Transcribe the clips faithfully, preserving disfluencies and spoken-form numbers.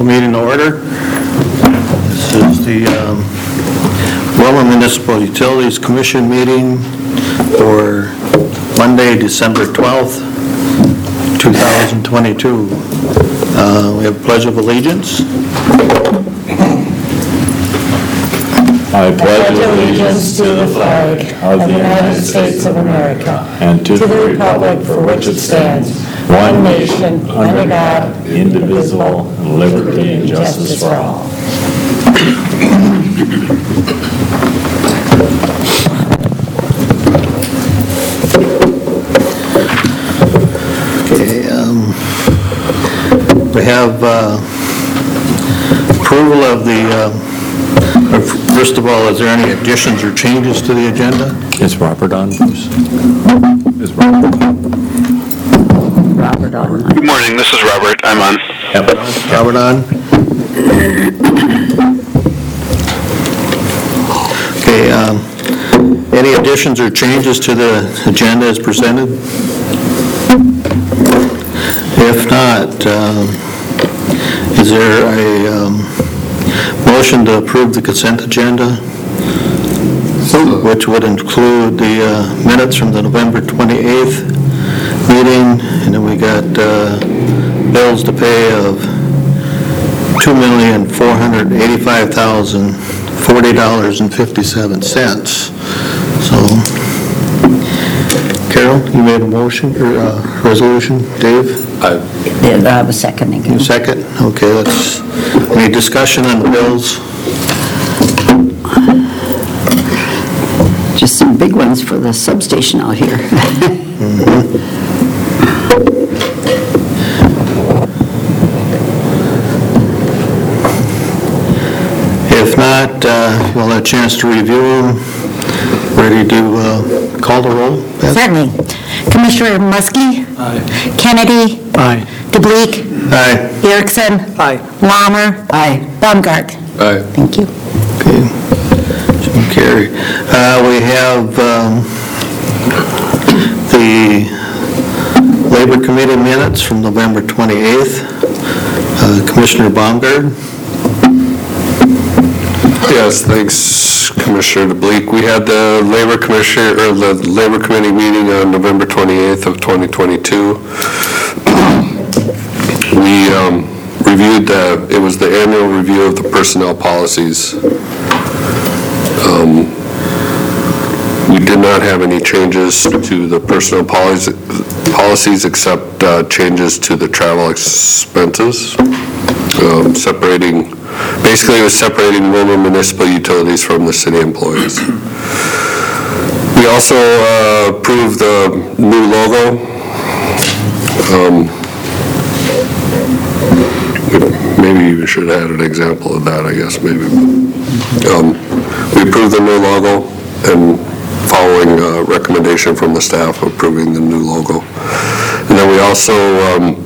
the meeting to order. This is the um, Roma Municipal Utilities Commission meeting for Monday, December twelfth, two thousand twenty-two. Uh, we have Pledge of Allegiance. I pledge allegiance to the flag of the United States of America and to the republic for which it stands, one nation, under God, indivisible, and liberty and justice for all. Okay, um, we have uh, approval of the uh, First of all, is there any additions or changes to the agenda? Is Robert on, Bruce? Is Robert on? Robert on. Good morning, this is Robert. I'm on. Yep. Robert on? Okay, um, any additions or changes to the agenda as presented? If not, um, is there a um, motion to approve the consent agenda, which would include the uh, minutes from the November twenty-eighth meeting, and then we got uh, bills to pay of two million four hundred eighty-five thousand forty dollars and fifty-seven cents. So, Carol, you made a motion or uh, resolution, Dave? I I was seconding You it. second? Okay, let's, any discussion on the bills? Just some big ones for the substation out here. If not, uh, we'll have a chance to review them. Ready to uh, call the roll? Beth? Certainly. Commissioner Muskie? Aye. Kennedy? Aye. DeBleek? Aye. Erickson? Aye. Lammer? Aye. Baumgart? Aye. Thank you. Okay. Jim Carey. Uh, we have um, the Labor Committee minutes from November twenty-eighth. Uh, Commissioner Baumgart? Yes, thanks, Commissioner DeBleek. We had the Labor Commissioner, or the Labor Committee meeting on November twenty-eighth of twenty twenty-two. We um, reviewed the, it was the annual review of the personnel policies. Um, we did not have any changes to the personnel policies, policies except uh, changes to the travel expenses, um, separating, basically it was separating Roma Municipal Utilities from the city employees. We also uh, approved the new logo. Um, maybe we should have had an example of that, I guess, maybe. Um, we approved the new logo and following uh, recommendation from the staff approving the new logo. And then we also um,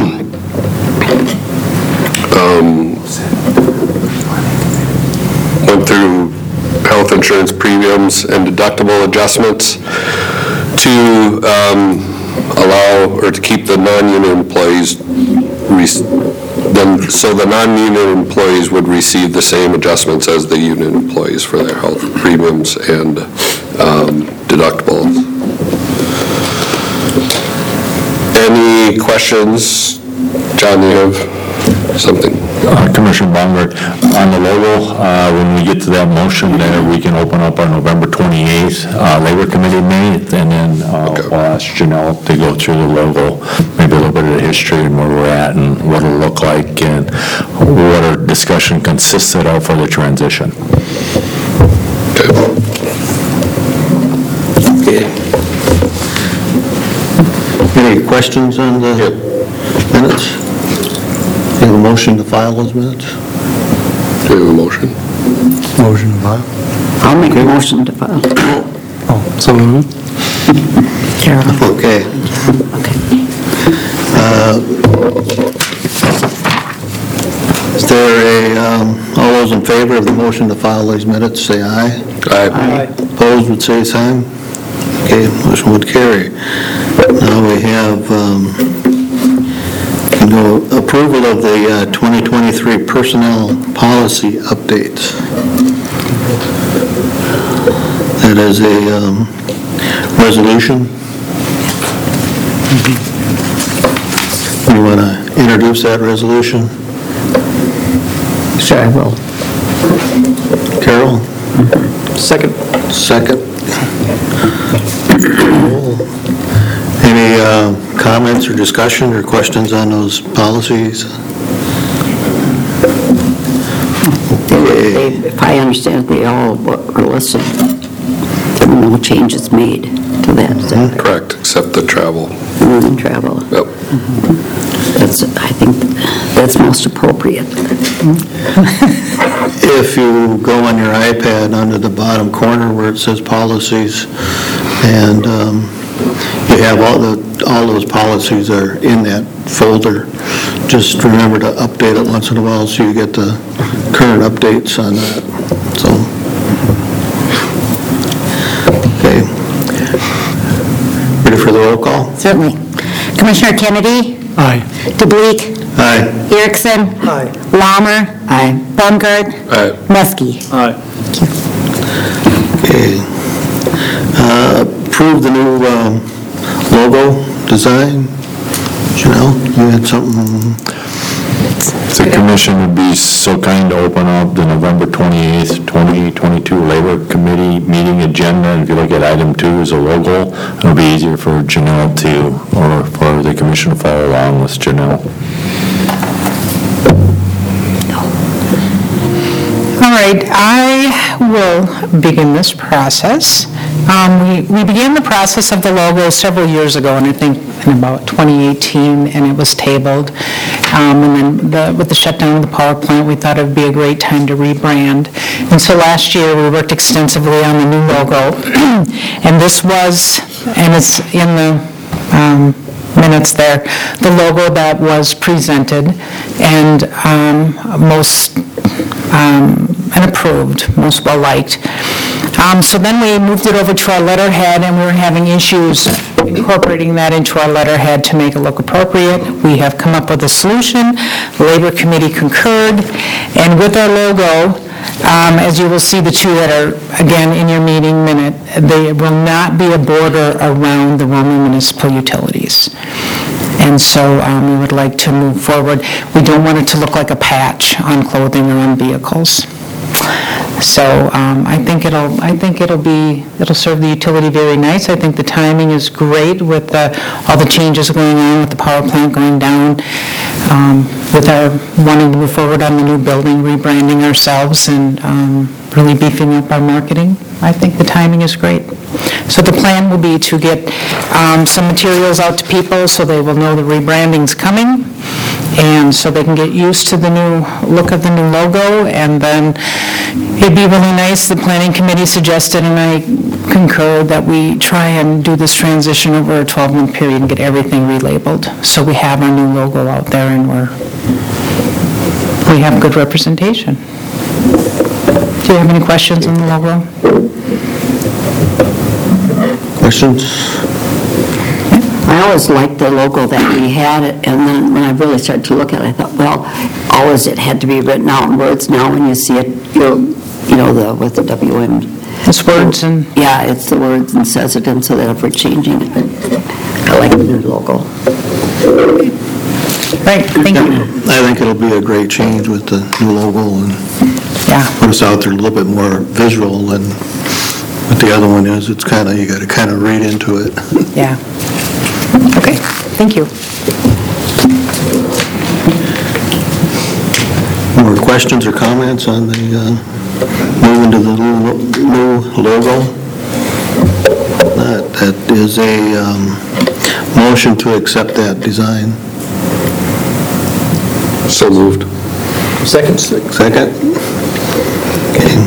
um, went through health insurance premiums and deductible adjustments to um, allow or to keep the non-union employees then so the non-union employees would receive the same adjustments as the union employees for their health premiums and um, deductibles. Any questions? John, you have something? Uh, Commissioner Baumgart, on the logo, uh, when we get to that motion there, we can open up our November twenty-eighth uh, Labor Committee meeting, and then uh, Okay. we'll ask Janelle to go through the logo, maybe a little bit of the history and where we're at and what it'll look like and what our discussion consisted of for the transition. Okay. Okay. Any questions on the minutes? You have a motion to file those minutes? Do you have a motion? Motion to file. I'll make a motion to file. Oh, so moved. Carol. Okay. Okay. Uh, Is there a, um, all those in favor of the motion to file these minutes, say aye. Aye. Opposed would say same. Okay, motion would carry. Now we have, um, can go approval of the uh, twenty twenty-three personnel policy updates. That is a um, resolution. You want to introduce that resolution? Sure, I will. Carol? Second. Second. Any uh, comments or discussion or questions on those policies? They- they- If I understand, they all are listed. There were no changes made to that, is that Correct, except the travel. more than travel? Yep. That's, I think, that's most appropriate. If you go on your iPad under the bottom corner where it says policies, and um, you have all the, all those policies are in that folder. Just remember to update it once in a while so you get the current updates on that, so. Okay. Ready for the roll call? Certainly. Commissioner Kennedy? Aye. DeBleek? Aye. Erickson? Aye. Laumer? Aye. Bungard? Aye. Muskie? Aye. Okay. Uh, Approve the new um, logo design. Janelle, you had something? The commission would be so kind to open up the November twenty-eighth, twenty twenty-two Labor Committee meeting agenda, and if you look at item two as a logo, it'll be easier for Janelle to, or for the commission to follow along with Janelle. All right, I will begin this process. Um, We we began the process of the logo several years ago, and I think in about twenty eighteen, and it was tabled. Um, And then the- with the shutdown of the power plant, we thought it would be a great time to rebrand. And so last year, we worked extensively on the new logo. And this was, and it's in the um, minutes there, the logo that was presented and um, most um, and approved, most well-liked. Um, So then we moved it over to our letterhead, and we were having issues incorporating that into our letterhead to make it look appropriate. We have come up with a solution. The Labor Committee concurred, and with our logo, um, as you will see, the two that are, again, in your meeting minute, there will not be a border around the Roman municipal utilities. And so um, we would like to move forward. We don't want it to look like a patch on clothing or on vehicles. So um, I think it'll, I think it'll be, it'll serve the utility very nice. I think the timing is great with the, all the changes going on with the power plant going down, um, with our wanting to move forward on the new building, rebranding ourselves, and um, really beefing up our marketing. I think the timing is great. So the plan will be to get um, some materials out to people so they will know the rebranding's coming, and so they can get used to the new look of the new logo. And then it'd be really nice, the planning committee suggested, and I concurred, that we try and do this transition over a twelve-month period and get everything relabeled. So we have our new logo out there, and we're, we have good representation. Do you have any questions on the logo? Questions? I always liked the logo that we had, and then when I really started to look at it, I thought, well, always it had to be written out in words. Now when you see it, you're, you know, the, with the W M. It's words and... Yeah, it's the words and says it, and so that if we're changing it, I like the new logo. Right, thank you. I think it'll be a great change with the new logo and Yeah. put us out there a little bit more visual than what the other one is. It's kind of, you got to kind of read into it. Yeah. Okay, thank you. More questions or comments on the, uh, moving to the new new logo? That that is a um, motion to accept that design. So moved. Second. Second? Okay.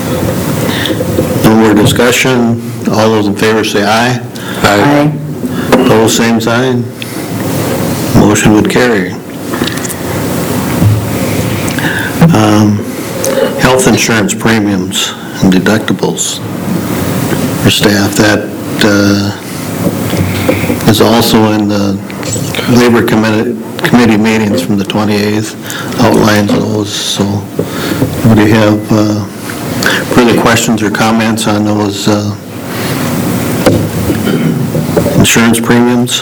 No more discussion. All those in favor say aye. Aye. Opposed, same sign. Motion would carry. Um, Health insurance premiums and deductibles for staff, that uh, is also in the Labor Committee committee meetings from the twenty-eighth, outlines those, so do you have uh, further questions or comments on those uh, insurance premiums?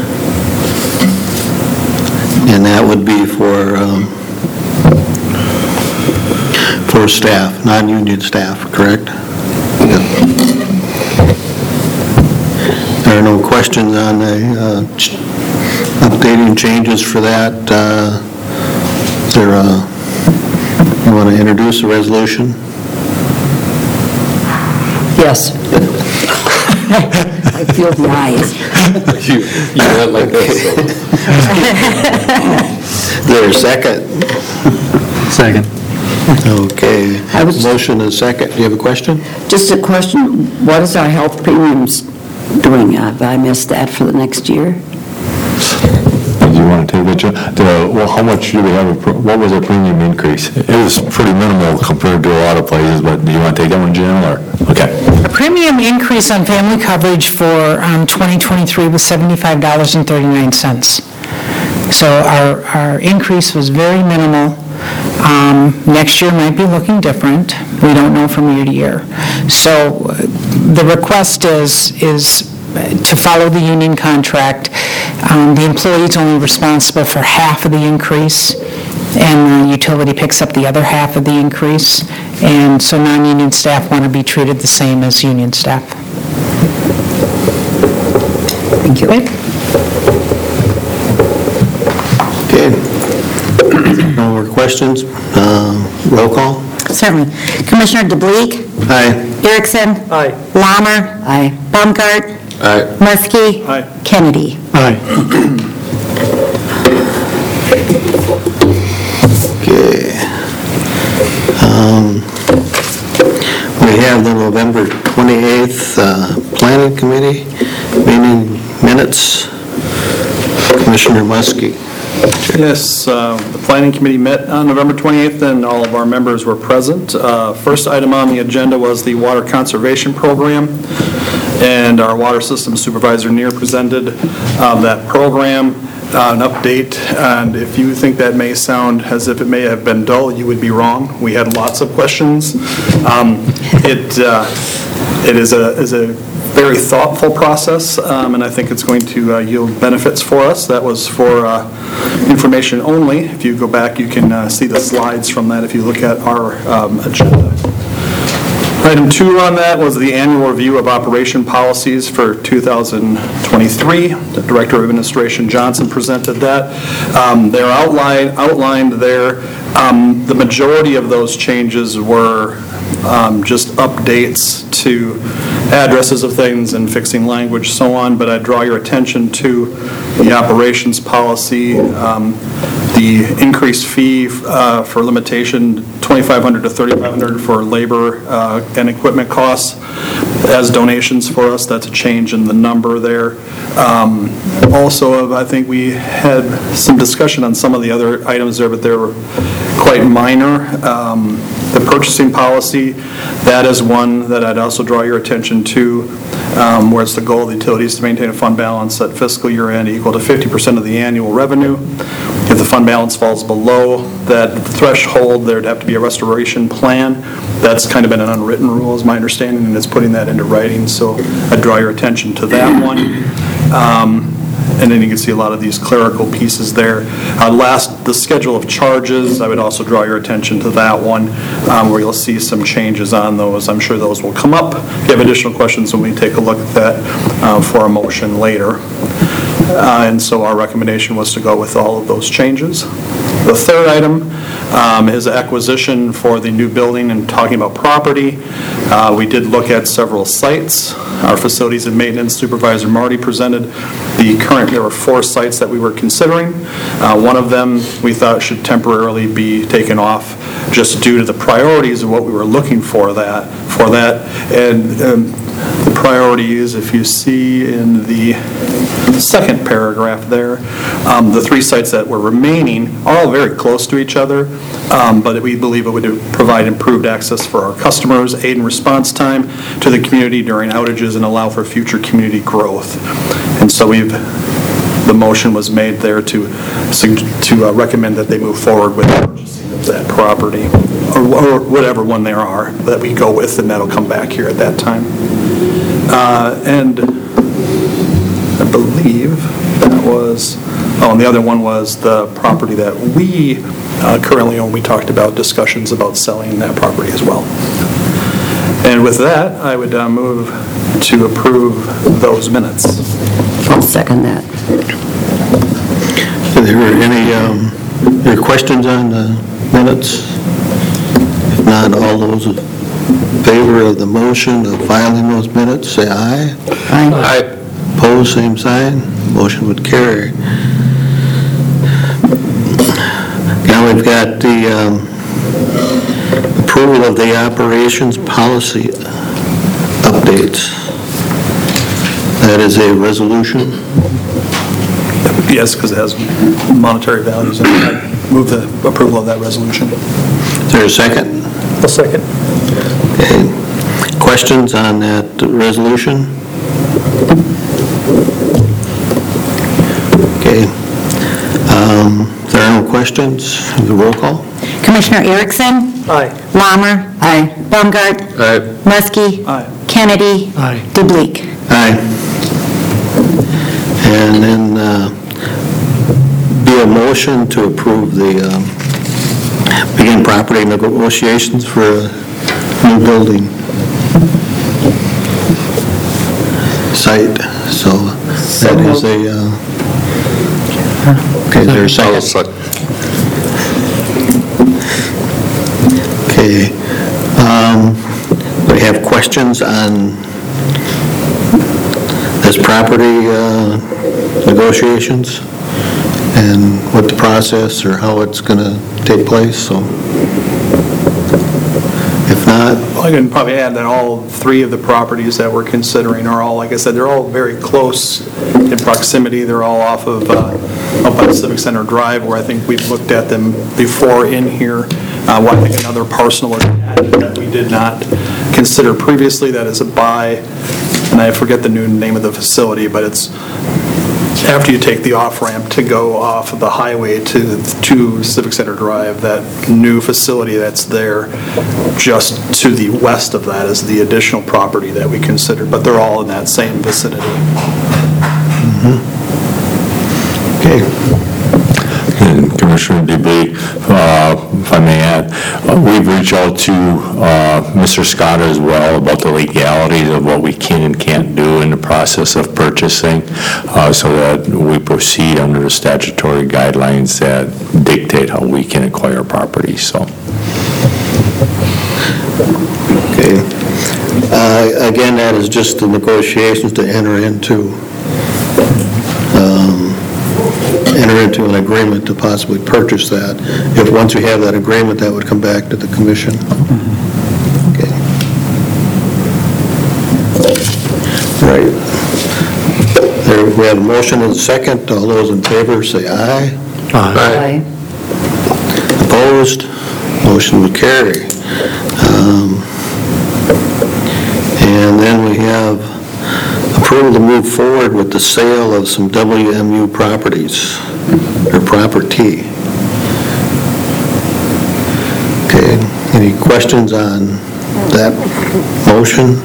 And that would be for, um, for staff, non-union staff, correct? Yep. There are no questions on the uh, ch- updating changes for that. Uh, Is there a, you want to introduce a resolution? Yes. I feel the eyes. You, you went like this, so. Is there a second? Second. Okay. I was- Motion and second. Do you have a question? Just a question, what is our health premiums doing? Have I missed that for the next year? Do you want to take that, Joe? The- Well, how much do we have, a pr- what was our premium increase? It was pretty minimal compared to a lot of places, but do you want to take that one, Jim, or? Okay. A premium increase on family coverage for um, twenty twenty-three was seventy-five dollars and thirty-nine cents. So our, our increase was very minimal. Um, Next year might be looking different. We don't know from year to year. So uh, the request is, is to follow the union contract. Um, The employee is only responsible for half of the increase, and the utility picks up the other half of the increase. And so non-union staff want to be treated the same as union staff. Thank you. Okay. No more questions? Uh, Roll call? Certainly. Commissioner DeBleek? Aye. Erickson? Aye. Lammer? Aye. Baumgart? Aye. Mursky? Aye. Kennedy? Aye. Okay. Um, We have the November twenty-eighth uh, Planning Committee meeting minutes. Commissioner Muskie. Yes, uh, the Planning Committee met on November twenty-eighth, and all of our members were present. Uh, First item on the agenda was the Water Conservation Program, and our Water System Supervisor Neer presented uh, that program, uh, an update, and if you think that may sound as if it may have been dull, you would be wrong. We had lots of questions. Um, It uh, it is a is a very thoughtful process, um, and I think it's going to uh, yield benefits for us. That was for uh, information only. If you go back, you can uh, see the slides from that if you look at our um, agenda. Item two on that was the annual review of operation policies for two thousand twenty-three. The Director of Administration Johnson presented that. Um, They're outlined, outlined there. Um, The majority of those changes were um, just updates to addresses of things and fixing language, so on, but I draw your attention to the operations policy, um, the increased fee uh, for limitation, twenty-five hundred dollars to thirty-five hundred dollars for labor uh, and equipment costs as donations for us. That's a change in the number there. Um, Also, I think we had some discussion on some of the other items there, but they were quite minor. Um, The purchasing policy, that is one that I'd also draw your attention to, um, where it's the goal of the utilities to maintain a fund balance at fiscal year end equal to fifty percent of the annual revenue. If the fund balance falls below that threshold, there'd have to be a restoration plan. That's kind of been an unwritten rule, is my understanding, and it's putting that into writing, so I'd draw your attention to that one. Um, And then you can see a lot of these clerical pieces there. Uh, Last, the schedule of charges, I would also draw your attention to that one, um, where you'll see some changes on those. I'm sure those will come up. If you have additional questions, when we take a look at that uh, for a motion later. Uh, And so our recommendation was to go with all of those changes. The third item um, is acquisition for the new building, and talking about property. Uh, We did look at several sites. Our Facilities and Maintenance Supervisor Marty presented the current, there were four sites that we were considering. Uh, One of them we thought should temporarily be taken off just due to the priorities of what we were looking for that, for that. And um, the priority is, if you see in the second paragraph there, um, the three sites that were remaining are all very close to each other, um, but we believe it would provide improved access for our customers, aid in response time to the community during outages, and allow for future community growth. And so we've the motion was made there to, sug- to uh, recommend that they move forward with purchasing of that property, or or whatever one there are that we go with, and that'll come back here at that time. Uh, And I believe that was, oh, and the other one was the property that we uh, currently own. We talked about discussions about selling that property as well. And with that, I would uh, move to approve those minutes. I'll second that. Are there any, um, any questions on the minutes? If not, all those in favor of the motion of filing those minutes, say aye. Aye. Aye. Opposed, same sign. Motion would carry. Now we've got the um, approval of the operations policy updates. That is a resolution. Yes, because it has monetary values, and I move the approval of that resolution. Is there a second? A second. Okay. Questions on that resolution? Okay. Um, If there are no questions, the roll call? Commissioner Erickson? Aye. Lammer? Aye. Baumgart? Aye. Muskie? Aye. Kennedy? Aye. DeBleek? Aye. And then uh, be a motion to approve the, um, begin property negotiations for a new building site. So that is a, uh, okay, is there a I'll second? sec- Okay. Um, We have questions on this property uh, negotiations and what the process or how it's going to take place, so if not, I can probably add that all three of the properties that we're considering are all, like I said, they're all very close in proximity. They're all off of, uh, up by Civic Center Drive, where I think we've looked at them before in here. Uh, well, I think another parcel was added that we did not consider previously, that is a buy, and I forget the new name of the facility, but it's after you take the off-ramp to go off of the highway to, to Civic Center Drive, that new facility that's there, just to the west of that is the additional property that we considered, but they're all in that same vicinity. okay. And Commissioner DeBlee, uh, if I may add, uh, we've reached out to uh, Mister Scott as well about the legalities of what we can and can't do in the process of purchasing, uh, so that we proceed under the statutory guidelines that dictate how we can acquire property, so. Okay. Uh, Again, that is just the negotiations to enter into, um, enter into an agreement to possibly purchase that. If, once we have that agreement, that would come back to the commission. Okay. Right. There, we have a motion and a second. All those in favor say aye. Aye. Opposed? Motion will carry. Um, And then we have approval to move forward with the sale of some W M U properties, or property. Okay, any questions on that motion?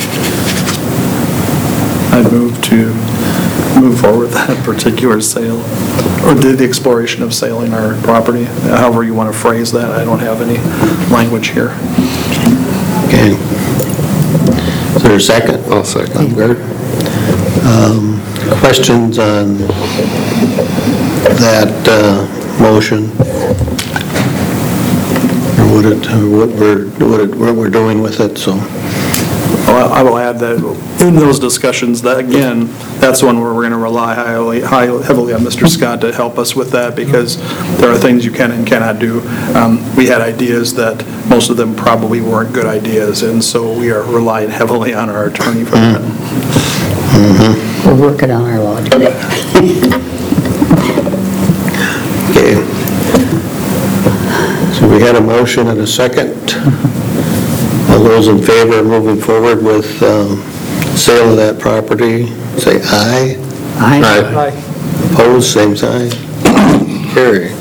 I move to move forward with that particular sale, or the the exploration of selling our property, however you want to phrase that. I don't have any language here. Okay. Is there a second? I'll second. Baumgart. Um, Questions on that uh, motion? Or what it, or what we're, what it- what we're doing with it, so. Well, I will add that in those discussions, that again, that's one where we're going to rely highly, high- heavily on Mister Scott to help us with that, because there are things you can and cannot do. Um, We had ideas that most of them probably weren't good ideas, and so we are relying heavily on our attorney for that. We're working on our law today. Okay. So we had a motion and a second. All those in favor of moving forward with um, sale of that property, say aye. Aye. Opposed? Opposed, same sign. Carry.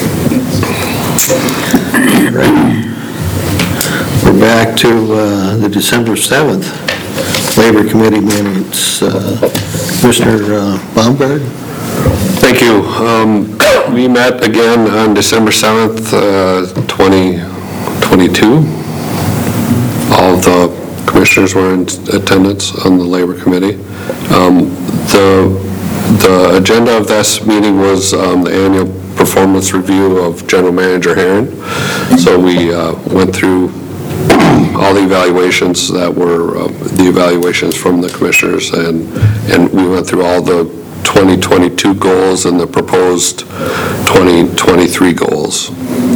Right. We're back to uh, the December seventh Labor Committee minutes. Uh, Commissioner uh, Baumgart? Thank you. Um, We met again on December seventh, uh, twenty twenty-two. All of the commissioners were in attendance on the Labor Committee. Um, The the agenda of this meeting was um, the annual performance review of General Manager Herron. So we uh, went through all the evaluations that were, uh, the evaluations from the commissioners, and, and we went through all the twenty twenty-two goals and the proposed twenty twenty-three goals.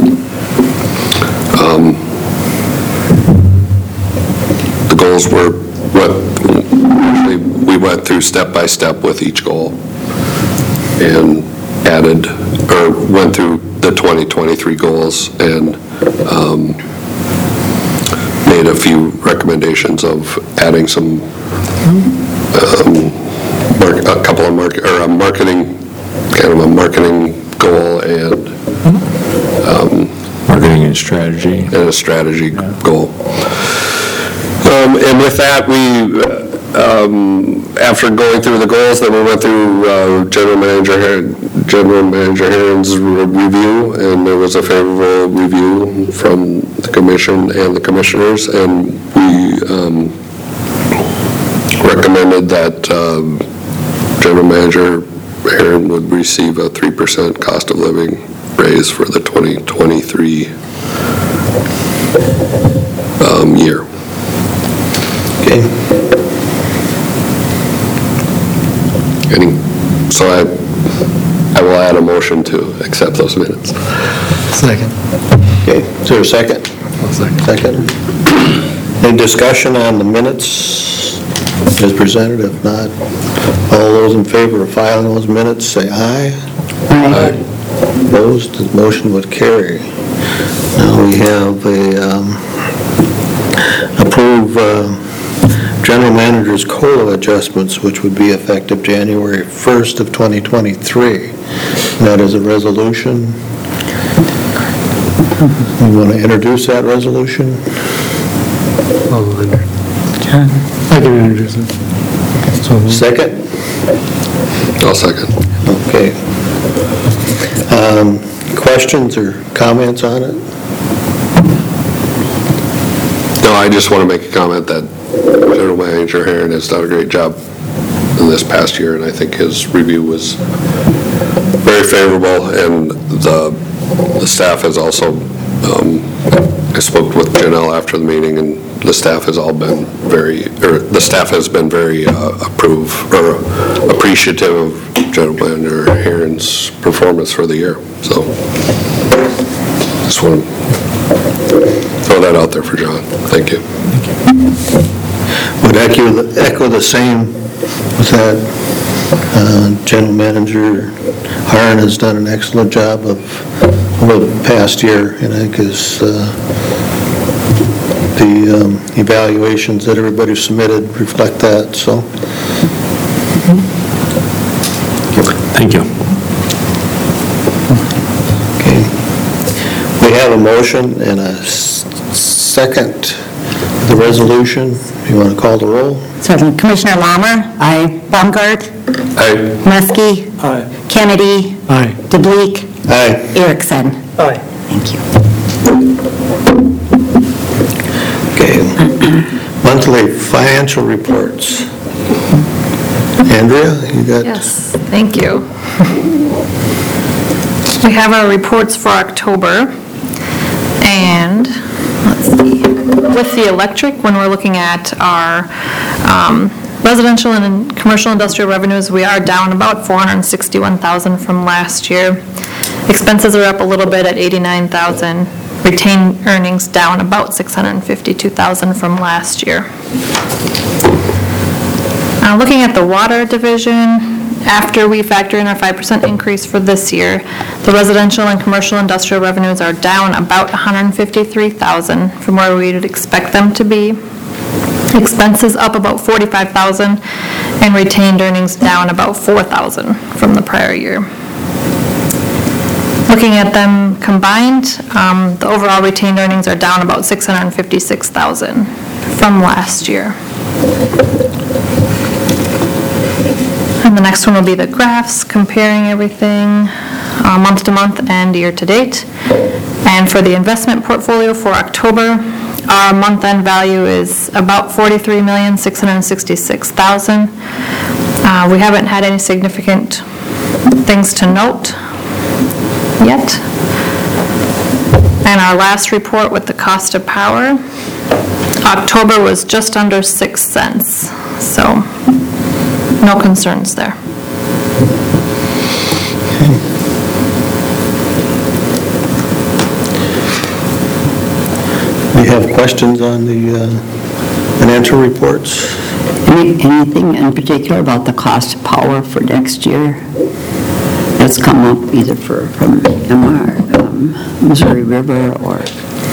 Um, the goals were, what, actually, we went through step by step with each goal and added, or went through the twenty twenty-three goals and um, made a few recommendations of adding some um, a couple of market, or a marketing, kind of a marketing goal and um, Marketing and strategy. and a strategy goal. Um, and with that, we, uh, um, after going through the goals, then we went through uh, General Manager Her- General Manager Herron's re- review, and there was a favorable review from the commission and the commissioners, and we um, recommended that um, General Manager Herron would receive a three percent cost of living raise for the twenty twenty-three um, year. Okay. Any, so I, I will add a motion to accept those minutes. Second. Okay, is there a second? Second. Second. Any discussion on the minutes as presented? If not, all those in favor of filing those minutes, say aye. Aye. Opposed, the motion would carry. Now we have a, um, approve uh, General Manager's COLA adjustments, which would be effective January first of twenty twenty-three. That is a resolution. You want to introduce that resolution? Oh, Leonard. I can introduce it. So, Second? I'll second. Okay. Um, Questions or comments on it? No, I just want to make a comment that General Manager Herron has done a great job in this past year, and I think his review was very favorable, and the, the staff has also, um, I spoke with Janelle after the meeting, and the staff has all been very, or the staff has been very uh, approve, or appreciative of General Manager Herron's performance for the year, so just want to throw that out there for John. Thank you. Would echo, echo the same with that. Uh, General Manager Harn has done an excellent job of, over the past year, and I think his, uh, the um, evaluations that everybody submitted reflect that, so. Thank you. Okay. We have a motion and a s- second, the resolution. You want to call the roll? Certainly. Commissioner Lammer? Aye. Baumgart? Aye. Muskie? Aye. Kennedy? aye. DeBleek? Aye. Erickson? Aye. Thank you. Okay. Monthly financial reports. Andrea, you got? Yes, thank you. We have our reports for October, and, let's see, with the electric, when we're looking at our um, residential and commercial industrial revenues, we are down about four hundred sixty-one thousand from last year. Expenses are up a little bit at eighty-nine thousand. Retained earnings down about six hundred fifty-two thousand from last year. Uh, Looking at the water division, after we factor in our five percent increase for this year, the residential and commercial industrial revenues are down about one hundred fifty-three thousand from where we would expect them to be. Expenses up about forty-five thousand, And retained earnings down about four thousand from the prior year. Looking at them combined, um, the overall retained earnings are down about six hundred fifty-six thousand from last year. And the next one will be the graphs comparing everything uh, month to month and year to date. And for the investment portfolio for October, our month-end value is about forty-three million six hundred sixty-six thousand. Uh, we haven't had any significant things to note yet. And our last report with the cost of power, October was just under six cents. So no concerns there. We have questions on the uh, financial reports? Any- Anything in particular about the cost of power for next year? That's come up either for, from M R, um, Missouri River, or...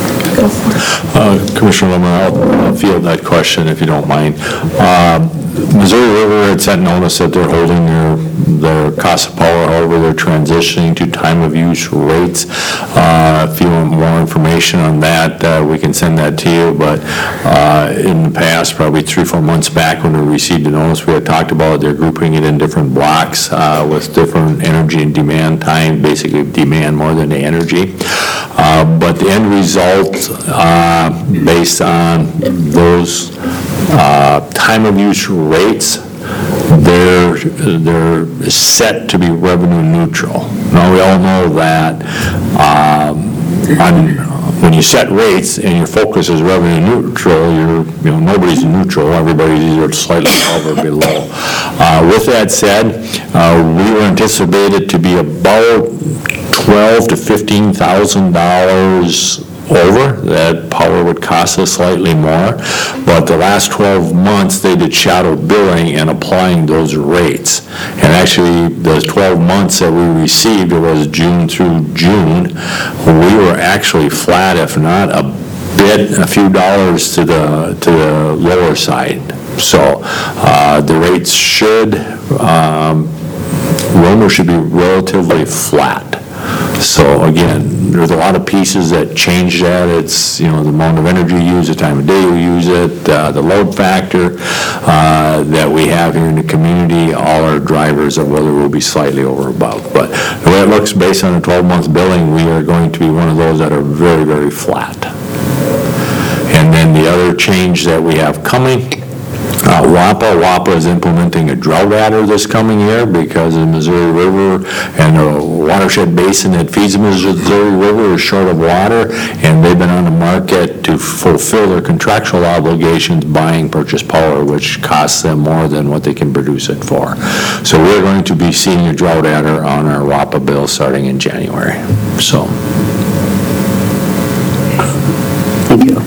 Uh, Commissioner Lemmer, I'll field that question if you don't mind. Um, Missouri River had sent notice that they're holding their, their cost of power, however, they're transitioning to time of use rates. Uh, If you want more information on that, uh, we can send that to you, but uh, in the past, probably three, four months back when we received the notice, we had talked about they're grouping it in different blocks uh, with different energy and demand time, basically demand more than the energy. Uh, But the end result, uh, based on those uh, time of use rates, they're, they're set to be revenue neutral. Now, we all know that um, on, when you set rates and your focus is revenue neutral, you're, you know, nobody's neutral, everybody's either slightly above or below. Uh, With that said, uh, we were anticipated to be about twelve to fifteen thousand dollars over. That power would cost us slightly more, but the last twelve months, they did shadow billing and applying those rates. And actually, those twelve months that we received, it was June through June, we were actually flat, if not a bit, a few dollars to the, to the lower side. So uh, the rates should, um, Romer should be relatively flat. So again, there's a lot of pieces that change that. It's, you know, the amount of energy used, the time of day we use it, uh, the load factor uh, that we have here in the community, all are drivers of whether we'll be slightly over or above. But the way it looks, based on a twelve-month billing, we are going to be one of those that are very, very flat. And then the other change that we have coming, Uh, WAPA, WAPA is implementing a drought adder this coming year because the Missouri River and the watershed basin that feeds the Missouri River is short of water, and they've been on the market to fulfill their contractual obligations buying purchase power, which costs them more than what they can produce it for. So we're going to be seeing a drought adder on our WAPA bill starting in January. So. Thank you.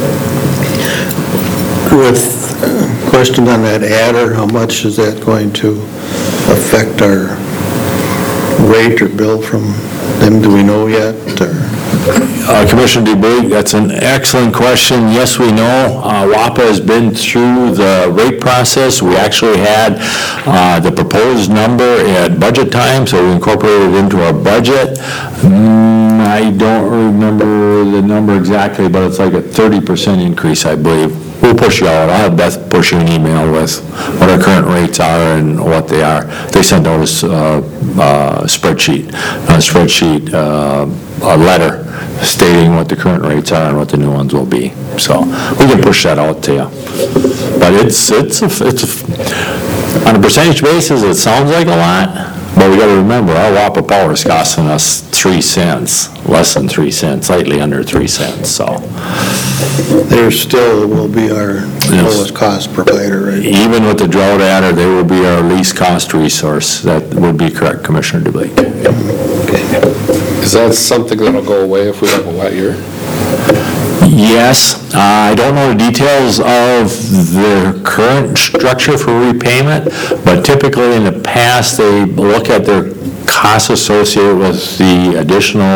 With uh, questions on that adder, how much is that going to affect our rate or bill from them? Do we know yet? Or? Uh, Commissioner DeBoog, that's an excellent question. Yes, we know. Uh, WAPA has been through the rate process. We actually had uh, the proposed number at budget time, so we incorporated it into our budget. Mm, I don't remember the number exactly, but it's like a thirty percent increase, I believe. We'll push you out. I'll have Beth push you an email with what our current rates are and what they are. They sent out a s- uh, uh, spreadsheet, a spreadsheet, uh, a letter stating what the current rates are and what the new ones will be. So we can push that out to you. But it's, it's, a, it's a, on a percentage basis, it sounds like a lot, but we got to remember, our WAPA power is costing us three cents, less than three cents, slightly under three cents, so. There still will be our lowest cost provider, right? Even with the drought adder, they will be our least cost resource. That would be correct, Commissioner DeBlake. Is that something that'll go away if we have a wet year? Yes, uh, I don't know the details of the current structure for repayment, but typically in the past, they look at their costs associated with the additional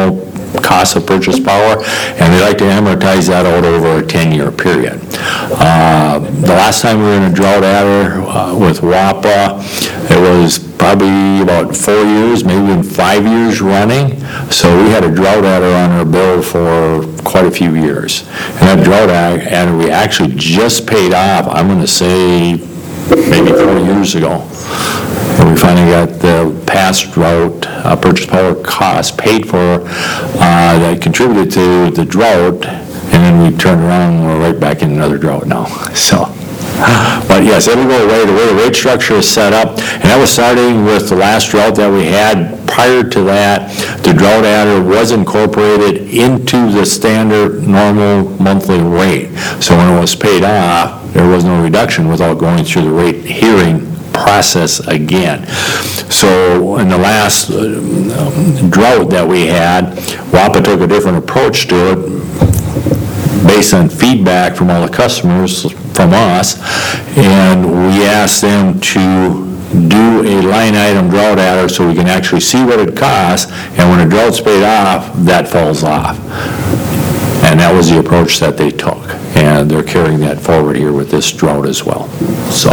cost of purchase power, and they like to amortize that out over a ten-year period. Uh, The last time we were in a drought adder uh, with W A P A, it was probably about four years, maybe even five years running. So we had a drought adder on our bill for quite a few years. And that drought adder we actually just paid off, I'm going to say, maybe four years ago. And we finally got the past drought uh, purchase power costs paid for uh, that contributed to the drought, and then we turned around and we're right back in another drought now. So, but yes, it'll go away. The way the rate structure is set up, and that was starting with the last drought that we had. Prior to that, the drought adder was incorporated into the standard normal monthly rate. So when it was paid off, there was no reduction without going through the rate hearing process again. So in the last uh, drought that we had, W A P A took a different approach to it based on feedback from all the customers, from us, and we asked them to do a line item drought adder so we can actually see what it costs, and when a drought's paid off, that falls off. And that was the approach that they took, and they're carrying that forward here with this drought as well. So.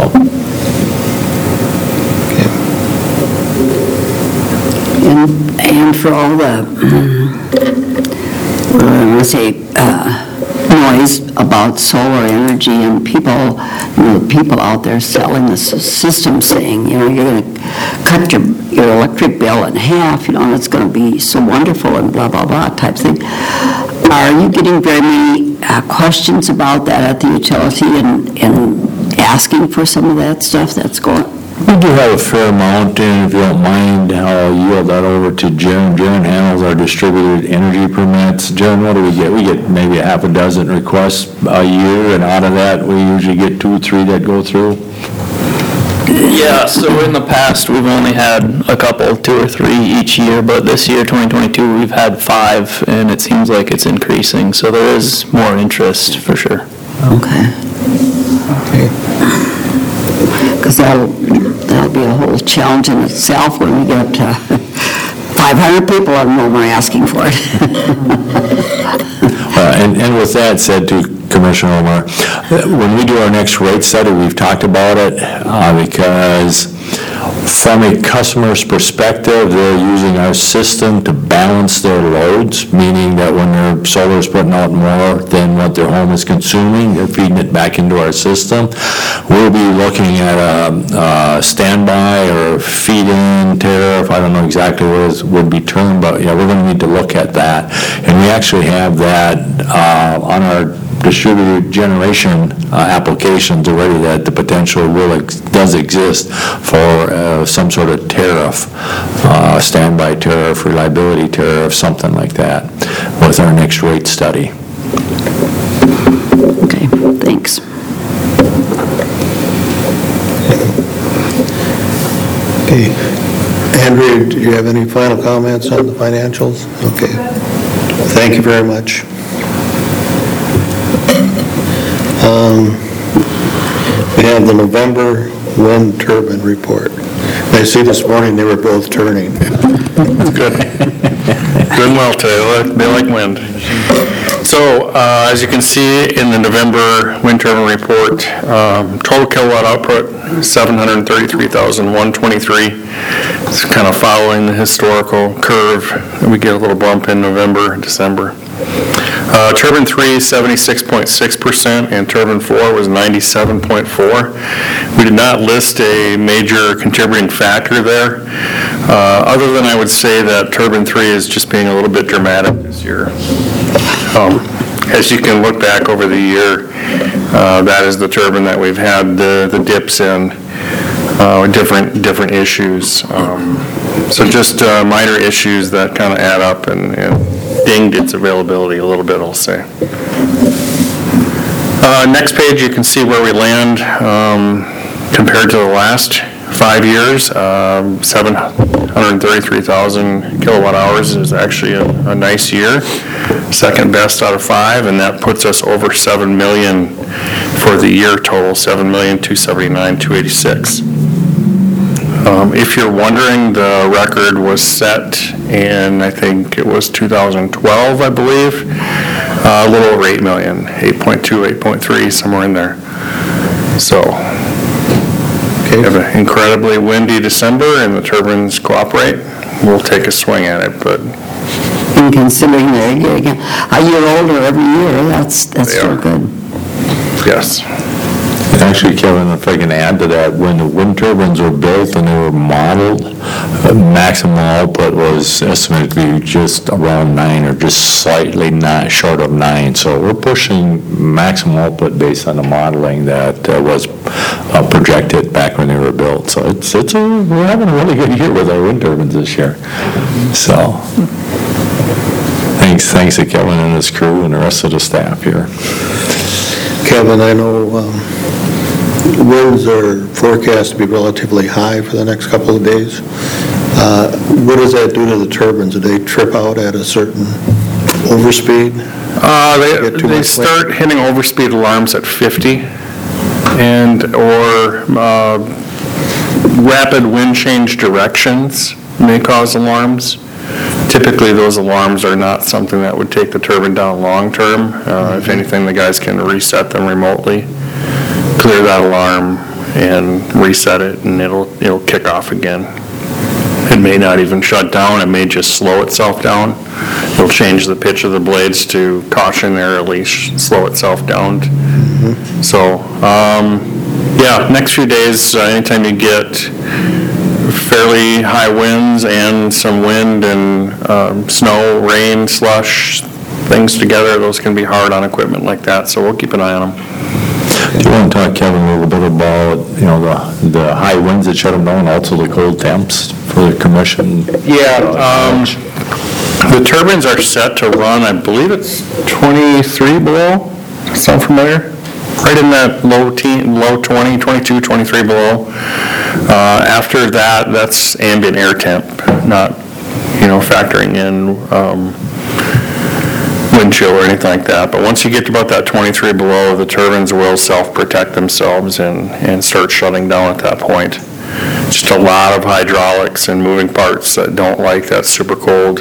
And, and for all the, what do I want to say, uh, noise about solar energy and people, you know, people out there selling the s- system saying, you know, you're going to cut your, your electric bill in half, you know, and it's going to be so wonderful and blah, blah, blah type thing. Are you getting very many uh, questions about that at the utility and, and asking for some of that stuff that's going? We do have a fair amount, and if you don't mind, I'll yield that over to Jaren. Jaren handles our distributed energy permits. Jaren, what do we get? We get maybe a half a dozen requests a year, and out of that, we usually get two or three that go through. Yeah, so in the past, we've only had a couple, two or three each year, but this year, twenty twenty-two, we've had five, and it seems like it's increasing, so there is more interest, for sure. Okay. Because that'll, that'll be a whole challenge in itself when we get up to five hundred people at home are asking for it. Uh, And, and with that said, to Commissioner Omar, when we do our next rate study, we've talked about it, uh, because from a customer's perspective, they're using our system to balance their loads, meaning that when their solar is putting out more than what their home is consuming, they're feeding it back into our system. We'll be looking at a, a standby or feed-in tariff. I don't know exactly what it would be termed, but yeah, we're going to need to look at that. And we actually have that uh, on our distributed generation uh, applications already, that the potential will ex- does exist for uh, some sort of tariff, uh, standby tariff, reliability tariff, something like that, with our next rate study. Okay, thanks. Okay. Andrew, do you have any final comments on the financials? Okay. Thank you very much. Um, We have the November wind turbine report. I see this morning they were both turning. Good. Doing well today. They like- They like wind. So, uh, as you can see in the November wind turbine report, um, total kilowatt output, seven hundred thirty-three thousand one hundred twenty-three. It's kind of following the historical curve. We get a little bump in November and December. Uh, Turbine three, seventy-six point six percent, and turbine four was ninety-seven point four. We did not list a major contributing factor there, uh, other than I would say that turbine three is just being a little bit dramatic this year. Um, As you can look back over the year, uh, that is the turbine that we've had the, the dips in, uh, different, different issues. Um, So just uh, minor issues that kind of add up and, and dinged its availability a little bit, I'll say. Uh, next page, you can see where we land um, compared to the last five years. Um, seven hundred thirty-three thousand kilowatt hours is actually a, a nice year, second best out of five, and that puts us over seven million for the year total, seven million two hundred seventy-nine thousand two hundred eighty-six. Um, if you're wondering, the record was set in, I think it was two thousand twelve, I believe. Uh, a little over eight million, eight point two, eight point three, somewhere in there. So, we have an incredibly windy December and the turbines cooperate. We'll take a swing at it, but And considering they're getting a year older every year, that's, that's They still are. good. yes. Actually, Kevin, if I can add to that, when the wind turbines were built and they were modeled, uh, maximum output was estimated to be just around nine or just slightly not short of nine. So we're pushing maximum output based on the modeling that uh, was uh, projected back when they were built. So it's, it's a, we're having a really good year with our wind turbines this year. So thanks, thanks to Kevin and his crew and the rest of the staff here. Kevin, I know um, winds are forecast to be relatively high for the next couple of days. Uh, What does that do to the turbines? Do they trip out at a certain overspeed? Uh, they, Get too they much start hitting overspeed alarms at fifty, and, or, uh, rapid wind change directions may cause alarms. Typically, those alarms are not something that would take the turbine down long-term. Uh, if anything, the guys can reset them remotely, clear that alarm, and reset it, and it'll, it'll kick off again. It may not even shut down, it may just slow itself down. It'll change the pitch of the blades to cautionarily sh- slow itself down. So, um, yeah, next few days, uh, anytime you get fairly high winds and some wind and um, snow, rain, slush, things together, those can be hard on equipment like that, so we'll keep an eye on them. Do you want to talk, Kevin, a little bit about, you know, the, the high winds that shut them down, also the cold temps for the commission? Yeah, um, the turbines are set to run, I believe it's twenty-three below, sound familiar? Right in that low teen, low twenty, twenty-two, twenty-three below. Uh, after that, that's ambient air temp, not, you know, factoring in, um, wind chill or anything like that. But once you get to about that twenty-three below, the turbines will self-protect themselves and, and start shutting down at that point. Just a lot of hydraulics and moving parts that don't like that super cold.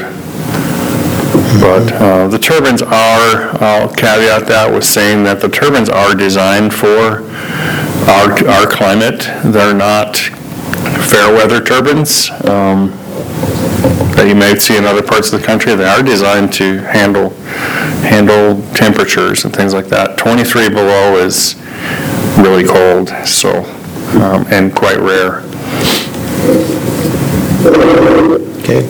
But uh, the turbines are, I'll caveat that with saying that the turbines are designed for our, our climate. They're not fair weather turbines um, that you may see in other parts of the country. They are designed to handle, handle temperatures and things like that. twenty-three below is really cold, so, um, and quite rare. Okay.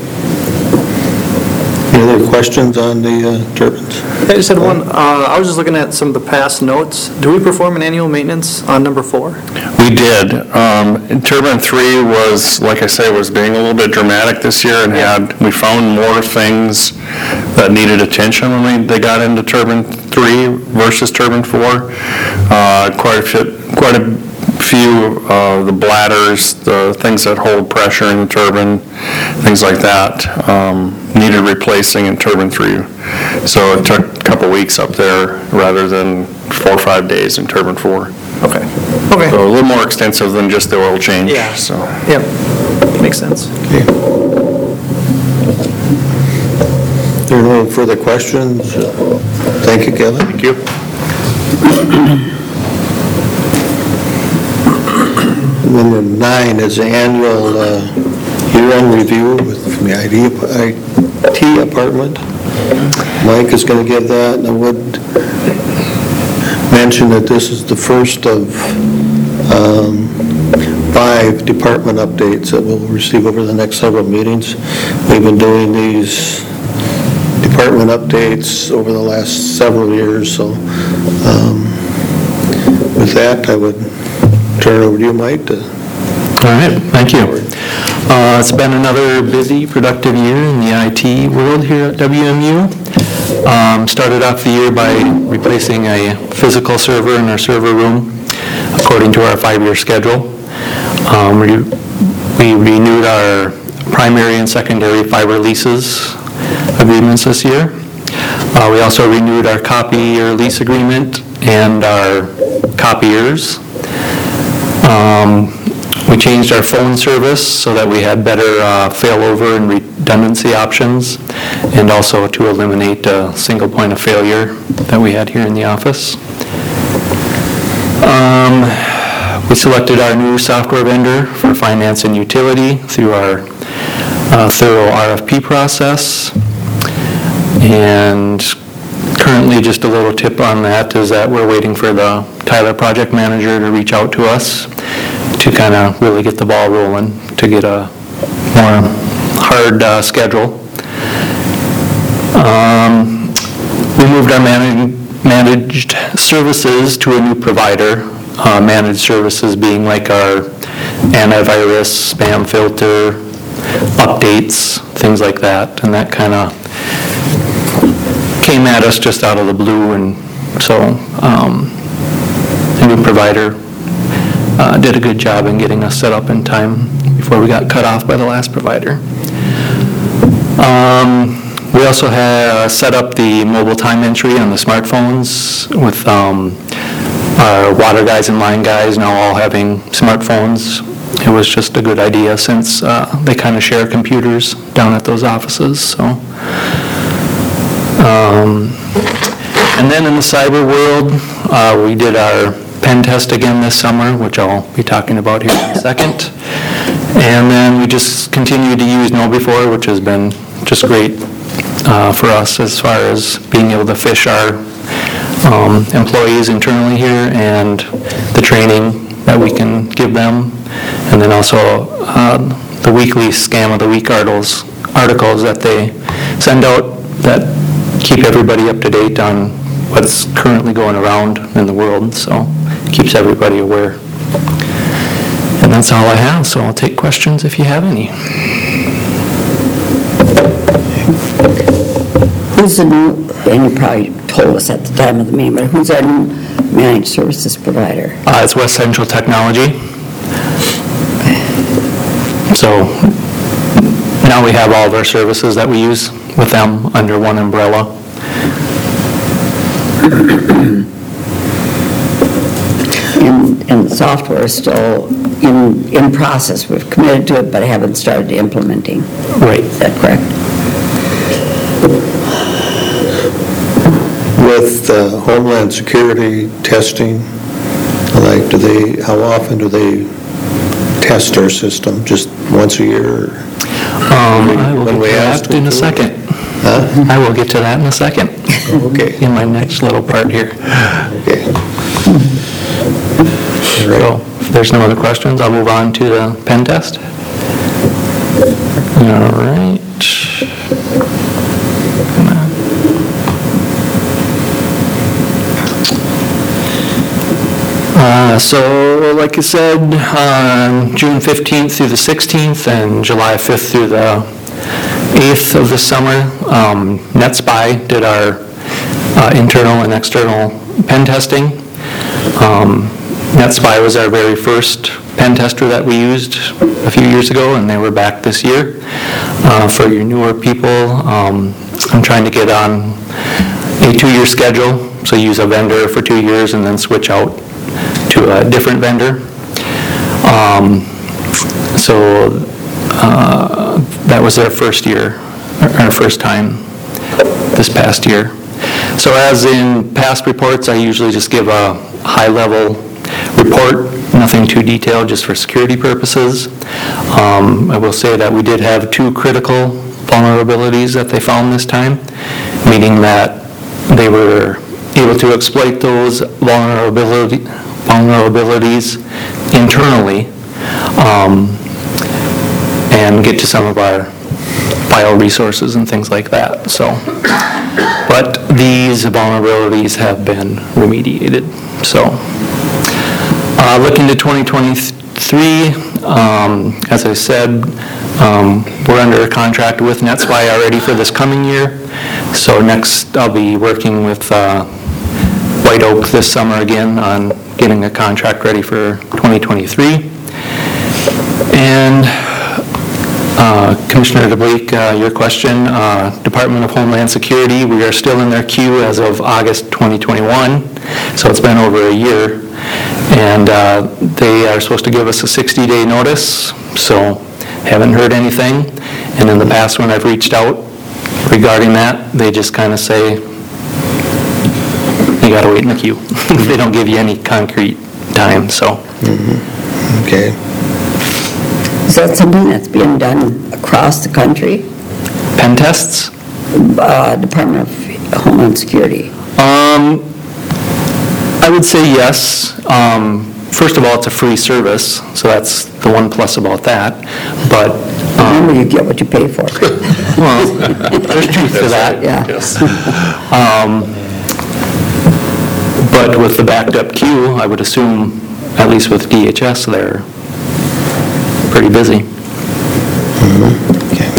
Any other questions on the uh, turbines? I just had one, uh, I was just looking at some of the past notes. Do we perform an annual maintenance on number four? We did. Um, and Turbine three was, like I say, was being a little bit dramatic this year and had, we found more things that needed attention when we, they got into Turbine three versus Turbine four. Uh, quite a few, quite a few uh, the bladders, the things that hold pressure in the turbine, things like that, um, needed replacing in Turbine three. So it took a couple weeks up there rather than four or five days in Turbine four. Okay. Okay. So a little more extensive than just the oil change. Yeah. So. Yep. Makes sense. Okay. There are no further questions. Thank you, Kevin. Thank you. Number nine is the annual uh, year-end review with from the I T department. Mike is going to give that, and I would mention that this is the first of um, five department updates that we'll receive over the next several meetings. We've been doing these department updates over the last several years, so um, with that, I would turn it over to you, Mike, to All right, thank you. Uh, It's been another busy, productive year in the I T world here at W M U. Um, Started off the year by replacing a physical server in our server room according to our five-year schedule. Um, We we renewed our primary and secondary fiber leases agreements this year. Uh, We also renewed our copier lease agreement and our copiers. Um, We changed our phone service so that we had better uh, failover and re- redundancy options, and also to eliminate a single point of failure that we had here in the office. Um, We selected our new software vendor for finance and utility through our uh, thorough R F P process. And currently, just a little tip on that is that we're waiting for the Tyler project manager to reach out to us to kind of really get the ball rolling, to get a more hard uh, schedule. Um, we moved our manag- managed services to a new provider. Uh, managed services being like our antivirus, spam filter, updates, things like that. And that kind of came at us just out of the blue, and so um, the new provider uh, did a good job in getting us set up in time before we got cut off by the last provider. Um, we also had set up the mobile time entry on the smartphones with um, our water guys and line guys now all having smartphones. It was just a good idea since uh, they kind of share computers down at those offices. So, um, and then in the cyber world, uh, we did our pen test again this summer, which I'll be talking about here in a second. And then we just continued to use KnowBe4, which has been just great uh, for us as far as being able to fish our Um, employees internally here and the training that we can give them, and then also uh, the weekly Scam of the Week articles, articles that they send out that keep everybody up to date on what's currently going around in the world, so it keeps everybody aware. And that's all I have, so I'll take questions if you have any. Who's the new, and you probably told us at the time of the meeting, but who's our new managed services provider? Uh, it's West Central Technology. So now we have all of our services that we use with them under one umbrella. And, and the software is still in, in process. We've committed to it, but haven't started implementing. Right. Is that correct? With uh, Homeland Security testing, like, do they, how often do they test our system? Just once a year? Um, I will When get we to ask that in them a to? second. Huh? I will get to that in a second. Okay. In my next little part here. Okay. All right. So if there's no other questions, I'll move on to the pen test. All right. Come on. Uh, So, like I said, on June fifteenth through the sixteenth and July fifth through the eighth of the summer, um, NetSpy did our uh, internal and external pen testing. Um, NetSpy was our very first pen tester that we used a few years ago, and they were back this year. Uh, For your newer people, um, I'm trying to get on a two-year schedule, so use a vendor for two years and then switch out to a different vendor. Um, so uh, that was their first year, our first time this past year. So as in past reports, I usually just give a high-level report, nothing too detailed, just for security purposes. Um, I will say that we did have two critical vulnerabilities that they found this time, meaning that they were able to exploit those vulnerability, vulnerabilities internally um, and get to some of our file resources and things like that. So, but these vulnerabilities have been remediated. So, uh, looking to twenty twenty-three, um, as I said, um, we're under a contract with NetSpy already for this coming year. So next, I'll be working with uh, White Oak this summer again on getting a contract ready for twenty twenty-three. And uh, Commissioner DeBleek, uh, your question, uh, Department of Homeland Security, we are still in their queue as of August twenty twenty-one, so it's been over a year. And uh, they are supposed to give us a sixty-day notice, so haven't heard anything. And in the past, when I've reached out regarding that, they just kind of say, you gotta wait in the queue. They don't give you any concrete time, so. Okay. Is that something that's being done across the country? Pen tests? Uh, Department of Homeland Security? Um, I would say yes. Um, First of all, it's a free service, so that's the one plus about that. But, um, Remember, you get what you pay for. well, there's truth to that. Yeah. Um, But with the backed up queue, I would assume, at least with D H S, they're pretty busy. Okay.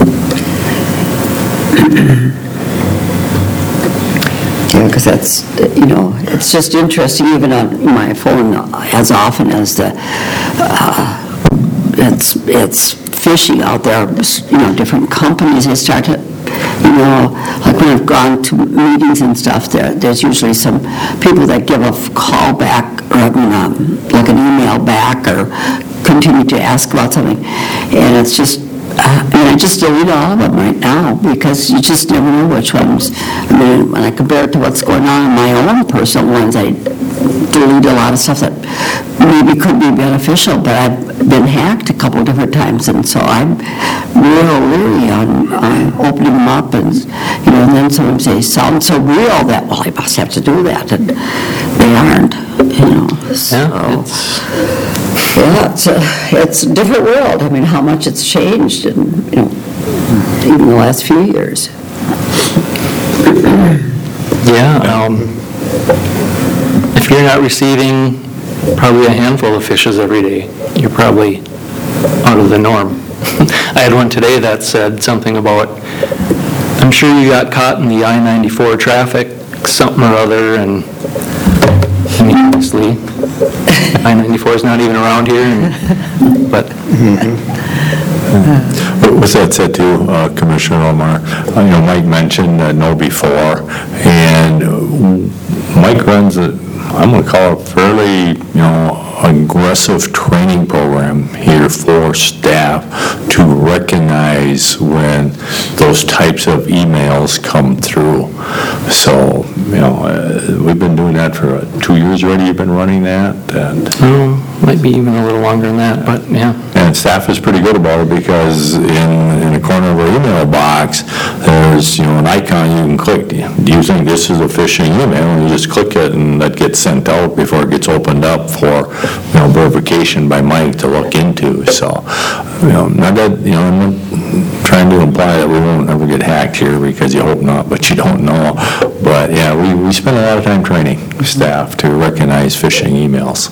Yeah, because that's, you know, it's just interesting, even on my phone, as often as the, uh, it's, it's fishing out there, you know, different companies, they start to, you know, like when I've gone to meetings and stuff, there, there's usually some people that give a call back, or I mean, um, like an email back, or continue to ask about something, and it's just, I mean, I just delete all of them right now, because you just never know which ones. I mean, when I compare it to what's going on in my own personal ones, I delete a lot of stuff that maybe could be beneficial, but I've been hacked a couple different times, and so I'm real leery on, on opening them up, and, you know, and then someone say, sounds so real that, well, I must have to do that, and they aren't, you know, so. Yeah, it's- Yeah, it's a, it's a different world. I mean, how much it's changed in, you know, even the last few years. Yeah, um, if you're not receiving probably a handful of fishes every day, you're probably out of the norm. I had one today that said something about, I'm sure you got caught in the I ninety-four traffic, something or other, and I mean, honestly, I ninety-four is not even around here, and- but With that said too, uh, Commissioner Omar, uh, you know, Mike mentioned uh, know before, and uh, Mike runs a, I'm going to call it fairly, you know, aggressive training program here for staff to recognize when those types of emails come through. So, you know, uh, we've been doing that for uh, two years already. You've been running that, and um, might be even a little longer than that, but yeah. and staff is pretty good about it, because in, in the corner of our email box, there's, you know, an icon you can click. Do you think this is a phishing email? And you just click it, and that gets sent out before it gets opened up for, you know, verification by Mike to look into. So, you know, not that, you know, I'm not trying to imply that we won't ever get hacked here, because you hope not, but you don't know. But yeah, we, we spend a lot of time training staff to recognize phishing emails.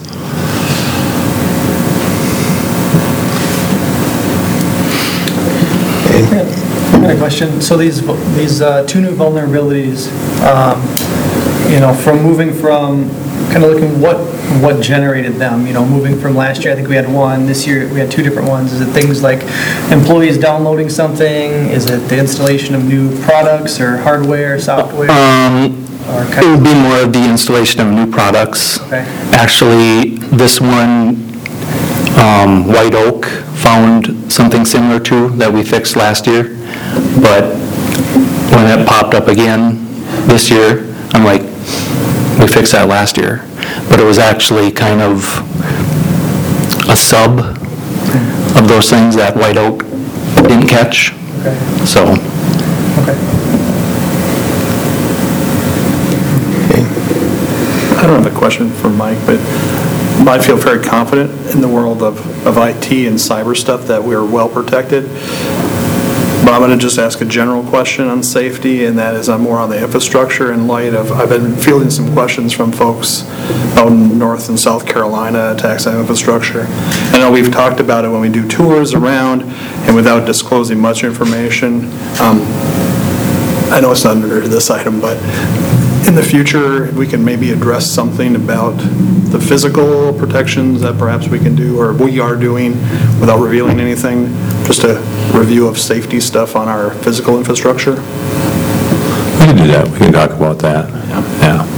I got a question. So these, these uh, two new vulnerabilities, um, you know, from moving from, kind of looking what, what generated them, you know, moving from last year, I think we had one, this year we had two different ones. Is it things like employees downloading something? Is it the installation of new products or hardware, software? Um, Or It kind would of- be more of the installation of new products. Okay. Actually, this one, um, White Oak found something similar to that we fixed last year, but when it popped up again this year, I'm like, we fixed that last year. But it was actually kind of a sub of those things that White Oak didn't catch, Okay. so. Okay. I don't have a question for Mike, but I feel very confident in the world of, of I T and cyber stuff that we're well protected. But I'm going to just ask a general question on safety, and that is I'm more on the infrastructure in light of, I've been fielding some questions from folks out in North and South Carolina, attacks on infrastructure. I know we've talked about it when we do tours around, and without disclosing much information, um, I know it's not under this item, but in the future, we can maybe address something about the physical protections that perhaps we can do, or we are doing, without revealing anything, just a review of safety stuff on our physical infrastructure. We can do that. We can talk about that. Yeah.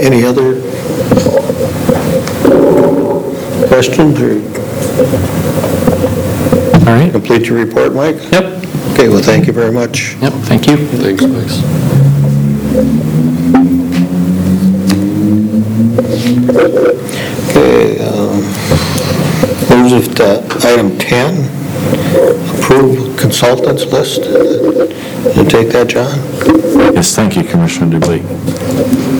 Any other questions or All right. complete your report, Mike? Yep. Okay, well, thank you very much. Yep, thank you. Thanks, Mike. Okay, um, moves us to item ten, approve consultants list. You take that, John? Yes, thank you, Commissioner DeBlee.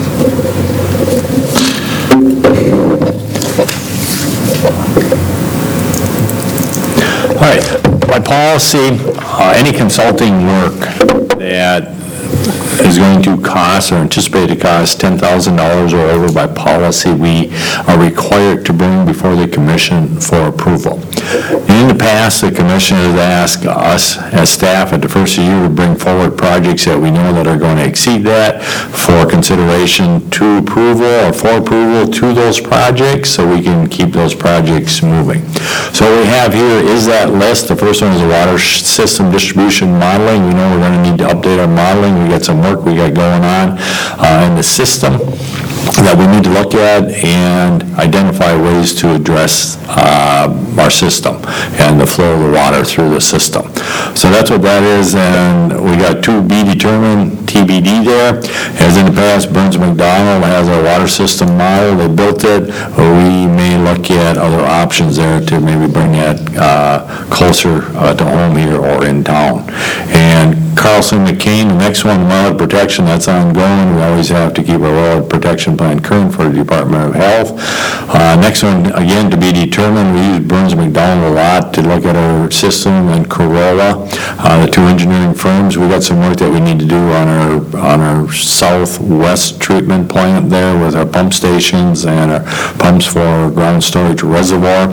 All right, by policy, uh, any consulting work that is going to cost or anticipated to cost ten thousand dollars or over by policy, we are required to bring before the commission for approval. In the past, the commission has asked us as staff at the first of the year to bring forward projects that we know that are going to exceed that for consideration to approval or for approval to those projects so we can keep those projects moving. So what we have here is that list. The first one is the water system distribution modeling. We know we're going to need to update our modeling. We got some work we got going on uh, in the system that we need to look at and identify ways to address uh, our system and the flow of the water through the system. So that's what that is, and we got to be determined, T B D there. As in the past, Burns McDonnell has our water system model, they built it. We may look at other options there to maybe bring that uh, closer uh, to home here or in town. And Carlson McCain, the next one, wellhead protection, that's ongoing. We always have to keep our wellhead protection plan current for the Department of Health. Uh, next one, again, to be determined, we use Burns McDonnell a lot to look at our system and Corolla, uh, the two engineering firms. We got some work that we need to do on our on our southwest treatment plant there with our pump stations and our pumps for our ground storage reservoir.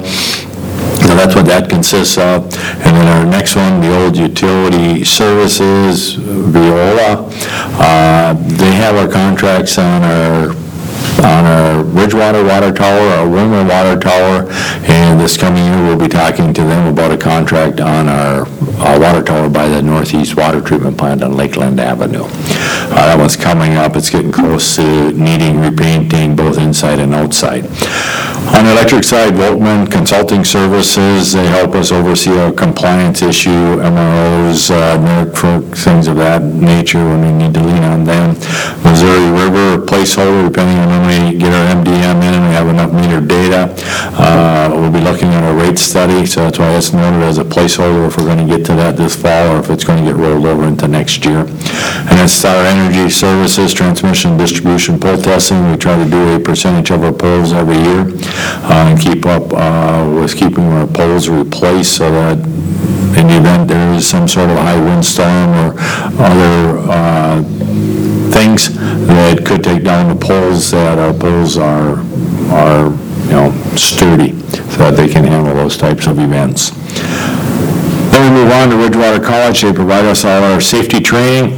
So that's what that consists of. And then our next one, the old utility services, Veola. Uh, they have our contracts on our on our Ridgewater Water Tower, our Wilmer Water Tower, and this coming year we'll be talking to them about a contract on our uh, water tower by the Northeast Water Treatment Plant on Lakeland Avenue. Uh, that one's coming up. It's getting close to needing repainting both inside and outside. On the electric side, Volkman Consulting Services, they help us oversee our compliance issue, M R Os, uh, NERC, things of that nature when we need to lean on them. Missouri River placeholder, depending on when we get our M D M in and we have enough meter data. Uh, we'll be looking at a rate study, so that's why it's noted as a placeholder if we're going to get to that this fall or if it's going to get rolled over into next year. And then Star Energy Services, transmission distribution pole testing. We try to do a percentage of our poles every year uh, and keep up uh, with keeping our poles replaced so that in the event there is some sort of high windstorm or other uh, things that could take down the poles, that our poles are, are, you know, sturdy so that they can handle those types of events. Then we move on to Ridgewater College. They provide us all our safety training.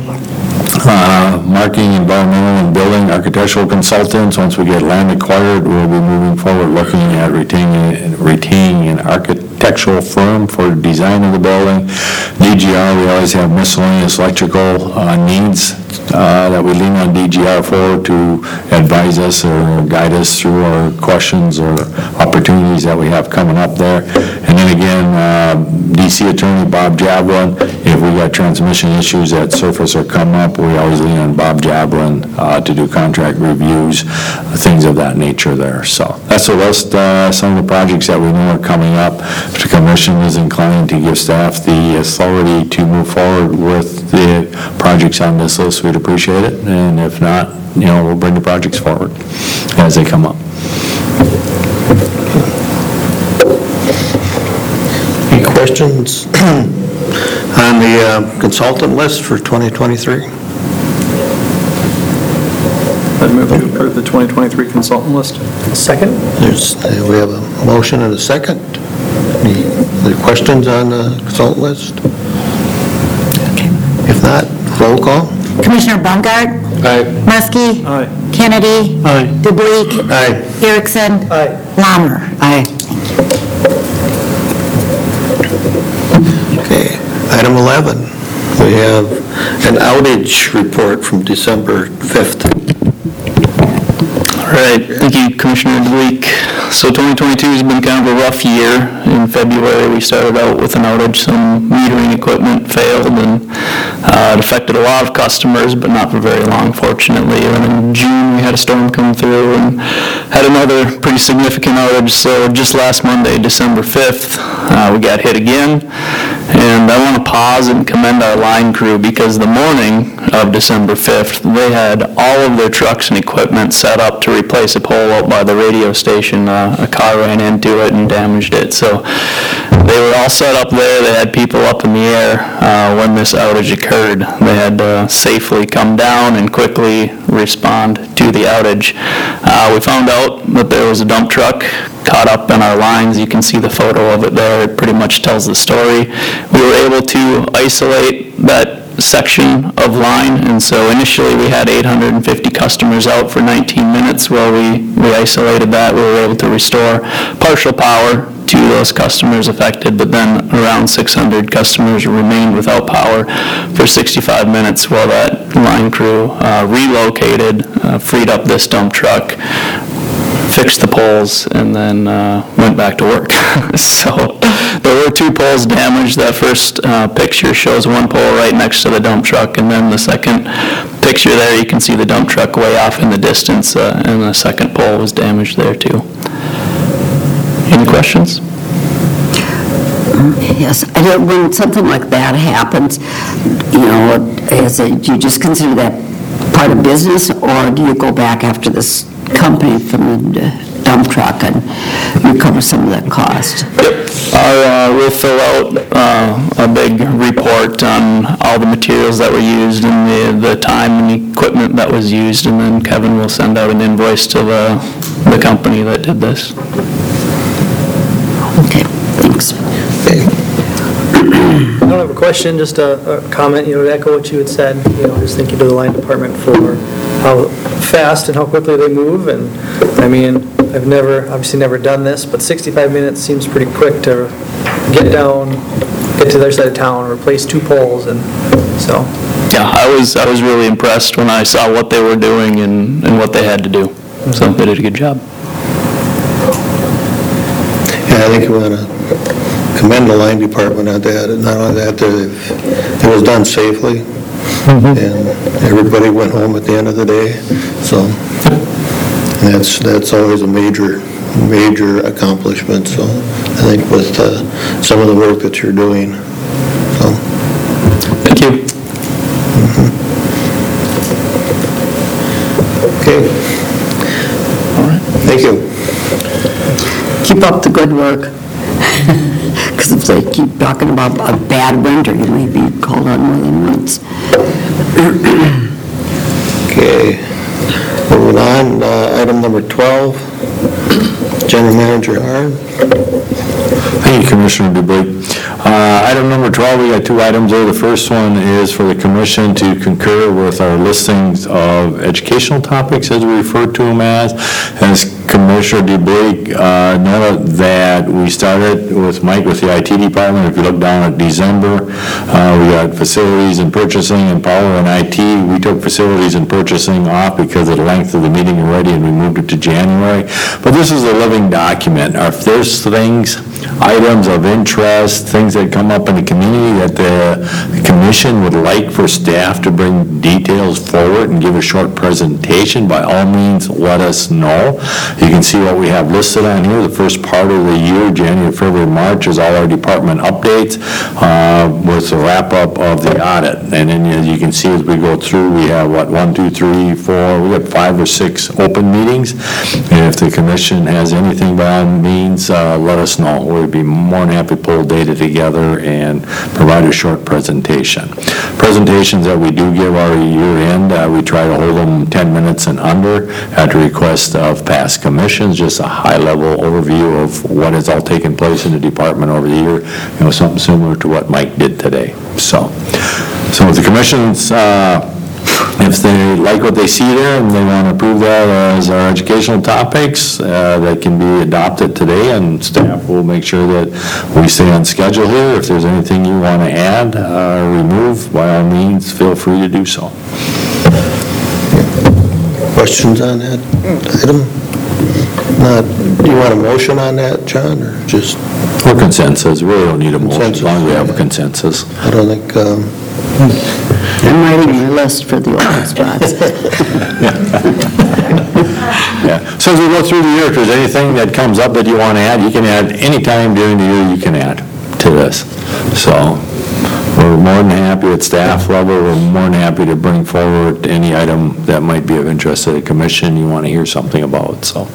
Uh, marking, environmental, and building architectural consultants. Once we get land acquired, we'll be moving forward looking at retaining, retaining an architectural firm for the design of the building. D G R, we always have miscellaneous electrical uh, needs uh, that we lean on D G R for to advise us or guide us through our questions or opportunities that we have coming up there. And then again, uh, D C Attorney Bob Jablin, if we got transmission issues that surface or come up, we always lean on Bob Jablin uh, to do contract reviews, things of that nature there. So that's the list, uh, some of the projects that we know are coming up. If the commission is inclined to give staff the authority to move forward with the projects on this list, we'd appreciate it. And if not, you know, we'll bring the projects forward as they come up. Any questions on the uh, consultant list for twenty twenty-three? I'd move to approve the twenty twenty-three consultant list. Second? There's, uh, we have a motion and a second. Any other questions on the consultant list? If not, roll call. Commissioner Bungard? Aye. Muskie? Aye. Kennedy? Aye. DeBleek? Aye. Erickson? Aye. Lammer? Aye. Okay, item eleven, we have an outage report from December fifth. All right, thank you, Commissioner DeBleek. So twenty twenty-two has been kind of a rough year. In February, we started out with an outage. Some metering equipment failed, and uh, it affected a lot of customers, but not for very long, fortunately. And then in June, we had a storm come through and had another pretty significant outage. So just last Monday, December fifth, uh, we got hit again. And I want to pause and commend our line crew, because the morning of December fifth, they had all of their trucks and equipment set up to replace a pole out by the radio station. Uh, a car ran into it and damaged it. So they were all set up there. They had people up in the air uh, when this outage occurred. They had to safely come down and quickly respond to the outage. Uh, we found out that there was a dump truck caught up in our lines. You can see the photo of it there. It pretty much tells the story. We were able to isolate that section of line, and so initially we had eight hundred fifty customers out for nineteen minutes. While we, we isolated that, we were able to restore partial power to those customers affected, but then around six hundred customers remained without power for sixty-five minutes while that line crew uh, relocated, uh, freed up this dump truck, fixed the poles, and then uh, went back to work. So there were two poles damaged. That first uh, picture shows one pole right next to the dump truck, and then the second picture there, you can see the dump truck way off in the distance, uh, and the second pole was damaged there too. Any questions? Yes, I don't- when something like that happens, you know, is it, do you just consider that part of business, or do you go back after this company from the dump truck and recover some of that cost? Yep. Our, uh, we'll fill out uh, a big report on all the materials that were used and the, the time and the equipment that was used, and then Kevin will send out an invoice to the, the company that did this. Okay, thanks. I don't have a question, just a, a comment, you know, to echo what you had said, you know, just thank you to the line department for how fast and how quickly they move, and, I mean, I've never, obviously never done this, but sixty-five minutes seems pretty quick to get down, get to the other side of town, replace two poles, and so. Yeah, I was, I was really impressed when I saw what they were doing and, and what they had to do. So they did a good job. Yeah, I think we want to commend the line department on that. And not only that, they've- it was done safely, and everybody went home at the end of the day, so and that's, that's always a major, major accomplishment, so I think with uh, some of the work that you're doing, so. Thank you. Okay. All right. Thank you. Keep up the good work. Because if they keep talking about a bad winter, you may be called on more than once. Okay. Moving on, uh, item number twelve, General Manager Harn. Thank you, Commissioner DeBleek. Uh, Item number twelve, we got two items there. The first one is for the commission to concur with our listings of educational topics, as we refer to them as. As Commissioner DeBleek uh, noted that we started with Mike with the I T department. If you look down at December, uh, we got facilities and purchasing and power and I T. We took facilities and purchasing off because of the length of the meeting already, and we moved it to January. But this is a living document. If there's things, items of interest, things that come up in the community that the, the commission would like for staff to bring details forward and give a short presentation, by all means, let us know. You can see what we have listed on here. The first part of the year, January, February, March, is all our department updates uh, with the wrap-up of the audit. And then, as you can see, as we go through, we have, what, one, two, three, four, we got five or six open meetings. And if the commission has anything, by all means, uh, let us know. We'd be more than happy to pull data together and provide a short presentation. Presentations that we do give our year-end, uh, we try to hold them ten minutes and under at the request of past commissions, just a high-level overview of what has all taken place in the department over the year, you know, something similar to what Mike did today. So, so the commissions, uh, if they like what they see there and they want to approve that as our educational topics, uh, that can be adopted today, and staff will make sure that we stay on schedule here. If there's anything you want to add or remove, by all means, feel free to do so. Questions on that item? Not, do you want a motion on that, John, or just, Or consensus, we really don't need a motion, as Consensus. long as we have a consensus. I don't think, um, I'm writing my list for the open spots. Yeah, so as we go through the year, if there's anything that comes up that you want to add, you can add any time during the year, you can add to this. So, we're more than happy at staff level, we're more than happy to bring forward any item that might be of interest to the commission you want to hear something about, so.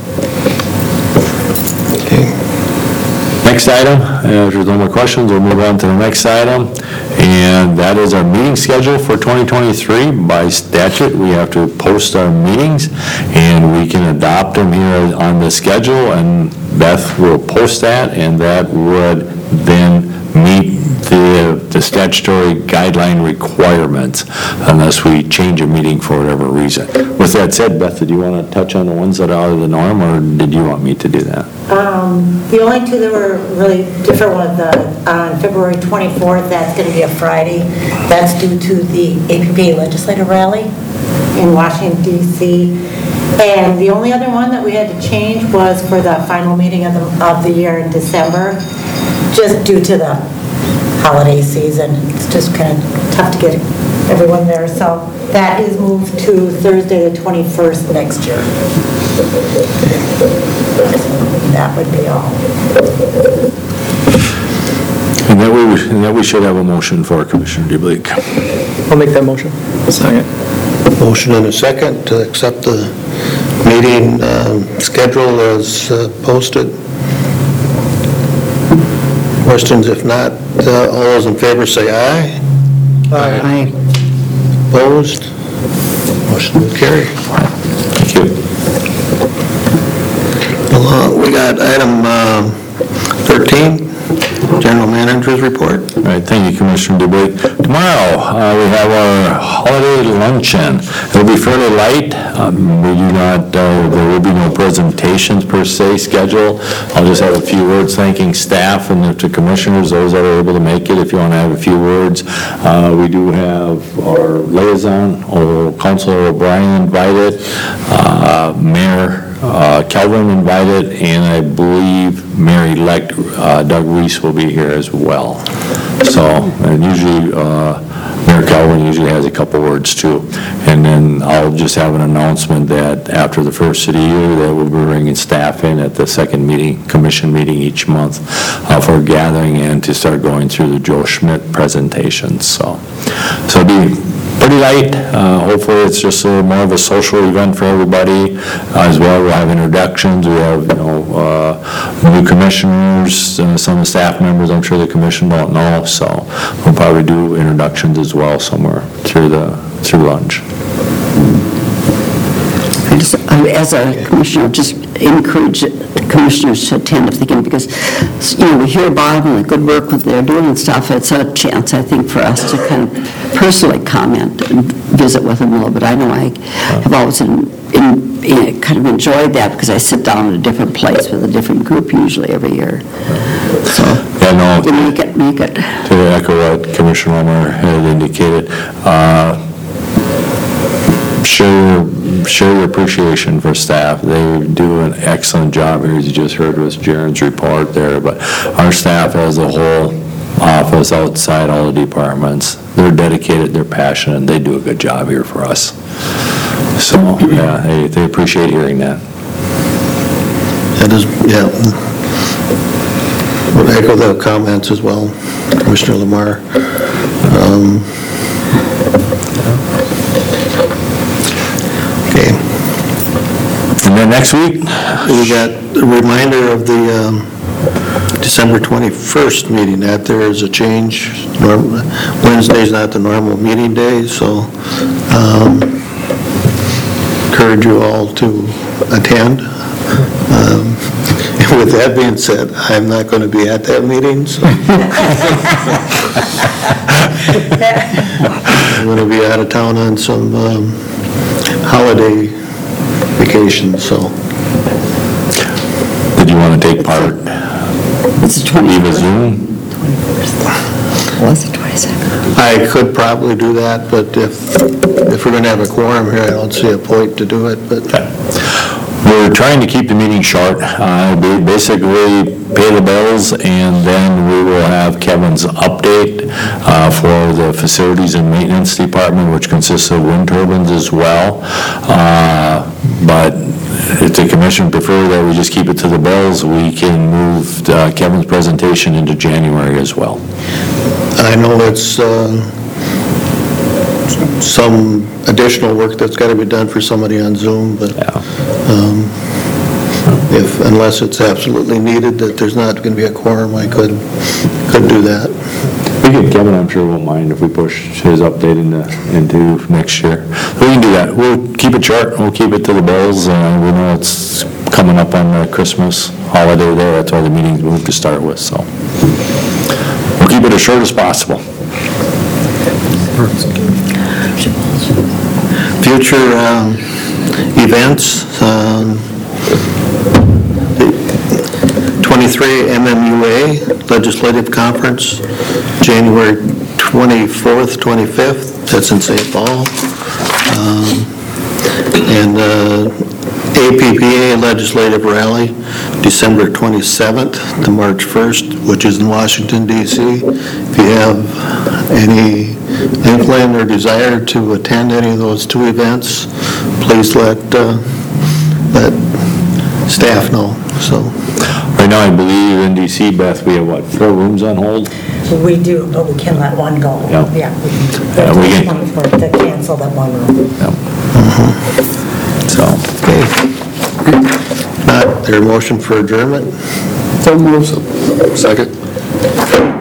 Next item, uh, if there's no more questions, we'll move on to the next item, and that is our meeting schedule for twenty twenty-three. By statute, we have to post our meetings, and we can adopt them here on the schedule, and Beth will post that, and that would then meet the the statutory guideline requirements unless we change a meeting for whatever reason. With that said, Beth, did you want to touch on the ones that are out of the norm, or did you want me to do that? Um, The only two that were really different was the, on February twenty-fourth, that's going to be a Friday. That's due to the A P P A legislative rally in Washington D C. And the only other one that we had to change was for the final meeting of the, of the year in December, just due to the holiday season. It's just kind of tough to get everyone there. So that is moved to Thursday, the twenty-first next year. That would be all. And that we, and that we should have a motion for Commissioner DeBleek. I'll make that motion. Second. motion and a second to accept the meeting um, schedule as uh, posted. Questions? If not, uh, all those in favor say aye. Aye. Opposed? Motion will carry. Thank you. Along, we got item um, thirteen, General Manager's Report. All right, thank you, Commissioner DeBleek. Tomorrow, uh, we have our holiday luncheon. It'll be fairly light. Um, We do not, uh, there will be no presentations per se scheduled. I'll just have a few words thanking staff and the commissioners, those that are able to make it, if you want to have a few words. Uh, We do have our liaison, or Councilor O'Brien invited, uh, Mayor Uh, Calvin invited, and I believe Mayor-elect uh, Doug Reese will be here as well. So, and usually, uh, Mayor Calvin usually has a couple words too. And then I'll just have an announcement that after the first of the year, that we'll be bringing staff in at the second meeting, commission meeting each month uh, for a gathering and to start going through the Joe Schmidt presentations, so. So it'll be pretty light. Uh, hopefully, it's just a, more of a social event for everybody. Uh, as well, we'll have introductions. We have, you know, uh, new commissioners, uh, some of the staff members. I'm sure the commission don't know, so we'll probably do introductions as well somewhere through the through lunch. I just, I- as a commissioner, just encourage commissioners to attend if they can, because, you know, we hear about them, the good work that they're doing and stuff. It's a chance, I think, for us to kind of personally comment and visit with them a little bit. I know I have always in, in, in, kind of enjoyed that, because I sit down in a different place with a different group usually every year. So, Yeah, no, to make it, make it. to echo what Commissioner Ulmer had indicated, uh, share, share your appreciation for staff. They do an excellent job here, as you just heard with Jaren's report there, but our staff as a whole, office, outside, all the departments, they're dedicated, they're passionate, they do a good job here for us. So, yeah, they, they appreciate hearing that. That is, yeah. Would echo the comments as well, Commissioner Lamar. Um, Okay. And then next week, We got a reminder of the um, December twenty-first meeting, that there is a change. Norm- Wednesday's not the normal meeting day, so um, encourage you all to attend. Um, and with that being said, I'm not going to be at that meeting, so I'm going to be out of town on some um, holiday vacation, so. did you want to take part? It's the Leave a twenty-first. Zoom? Was it twenty-first? I could probably do that, but if, if we're going to have a quorum here, I don't see a point to do it, but We're trying to keep the meeting short. Uh, we basically pay the bills, and then we will have Kevin's update uh, for the facilities and maintenance department, which consists of wind turbines as well. Uh, But if the commission prefer that we just keep it to the bills, we can move uh, Kevin's presentation into January as well. I know it's uh, some additional work that's got to be done for somebody on Zoom, but um, if, unless it's absolutely needed that there's not going to be a quorum, I could, could do that. We can, Kevin, I'm sure won't mind if we push his update into, into next year. We can do that. We'll keep it short, we'll keep it to the bills. Uh, we know it's coming up on the Christmas holiday there, that's why the meeting's moved to start with, so. We'll keep it as short as possible. Future um, events, um, the twenty-three M M U A Legislative Conference, January twenty-fourth, twenty-fifth, that's in Saint Paul. Um, And uh, A P P A Legislative Rally, December twenty-seventh to March first, which is in Washington, D C If you have any inkling or desire to attend any of those two events, please let, uh, let staff know, so. Right now, I believe in D C, Beth, we have what, four rooms on hold? We do, but we can let one go. Yeah. Yeah. we can- Yeah, we can- Point for to cancel that one room. So. Okay. Not, their motion for adjournment? So moved. Second?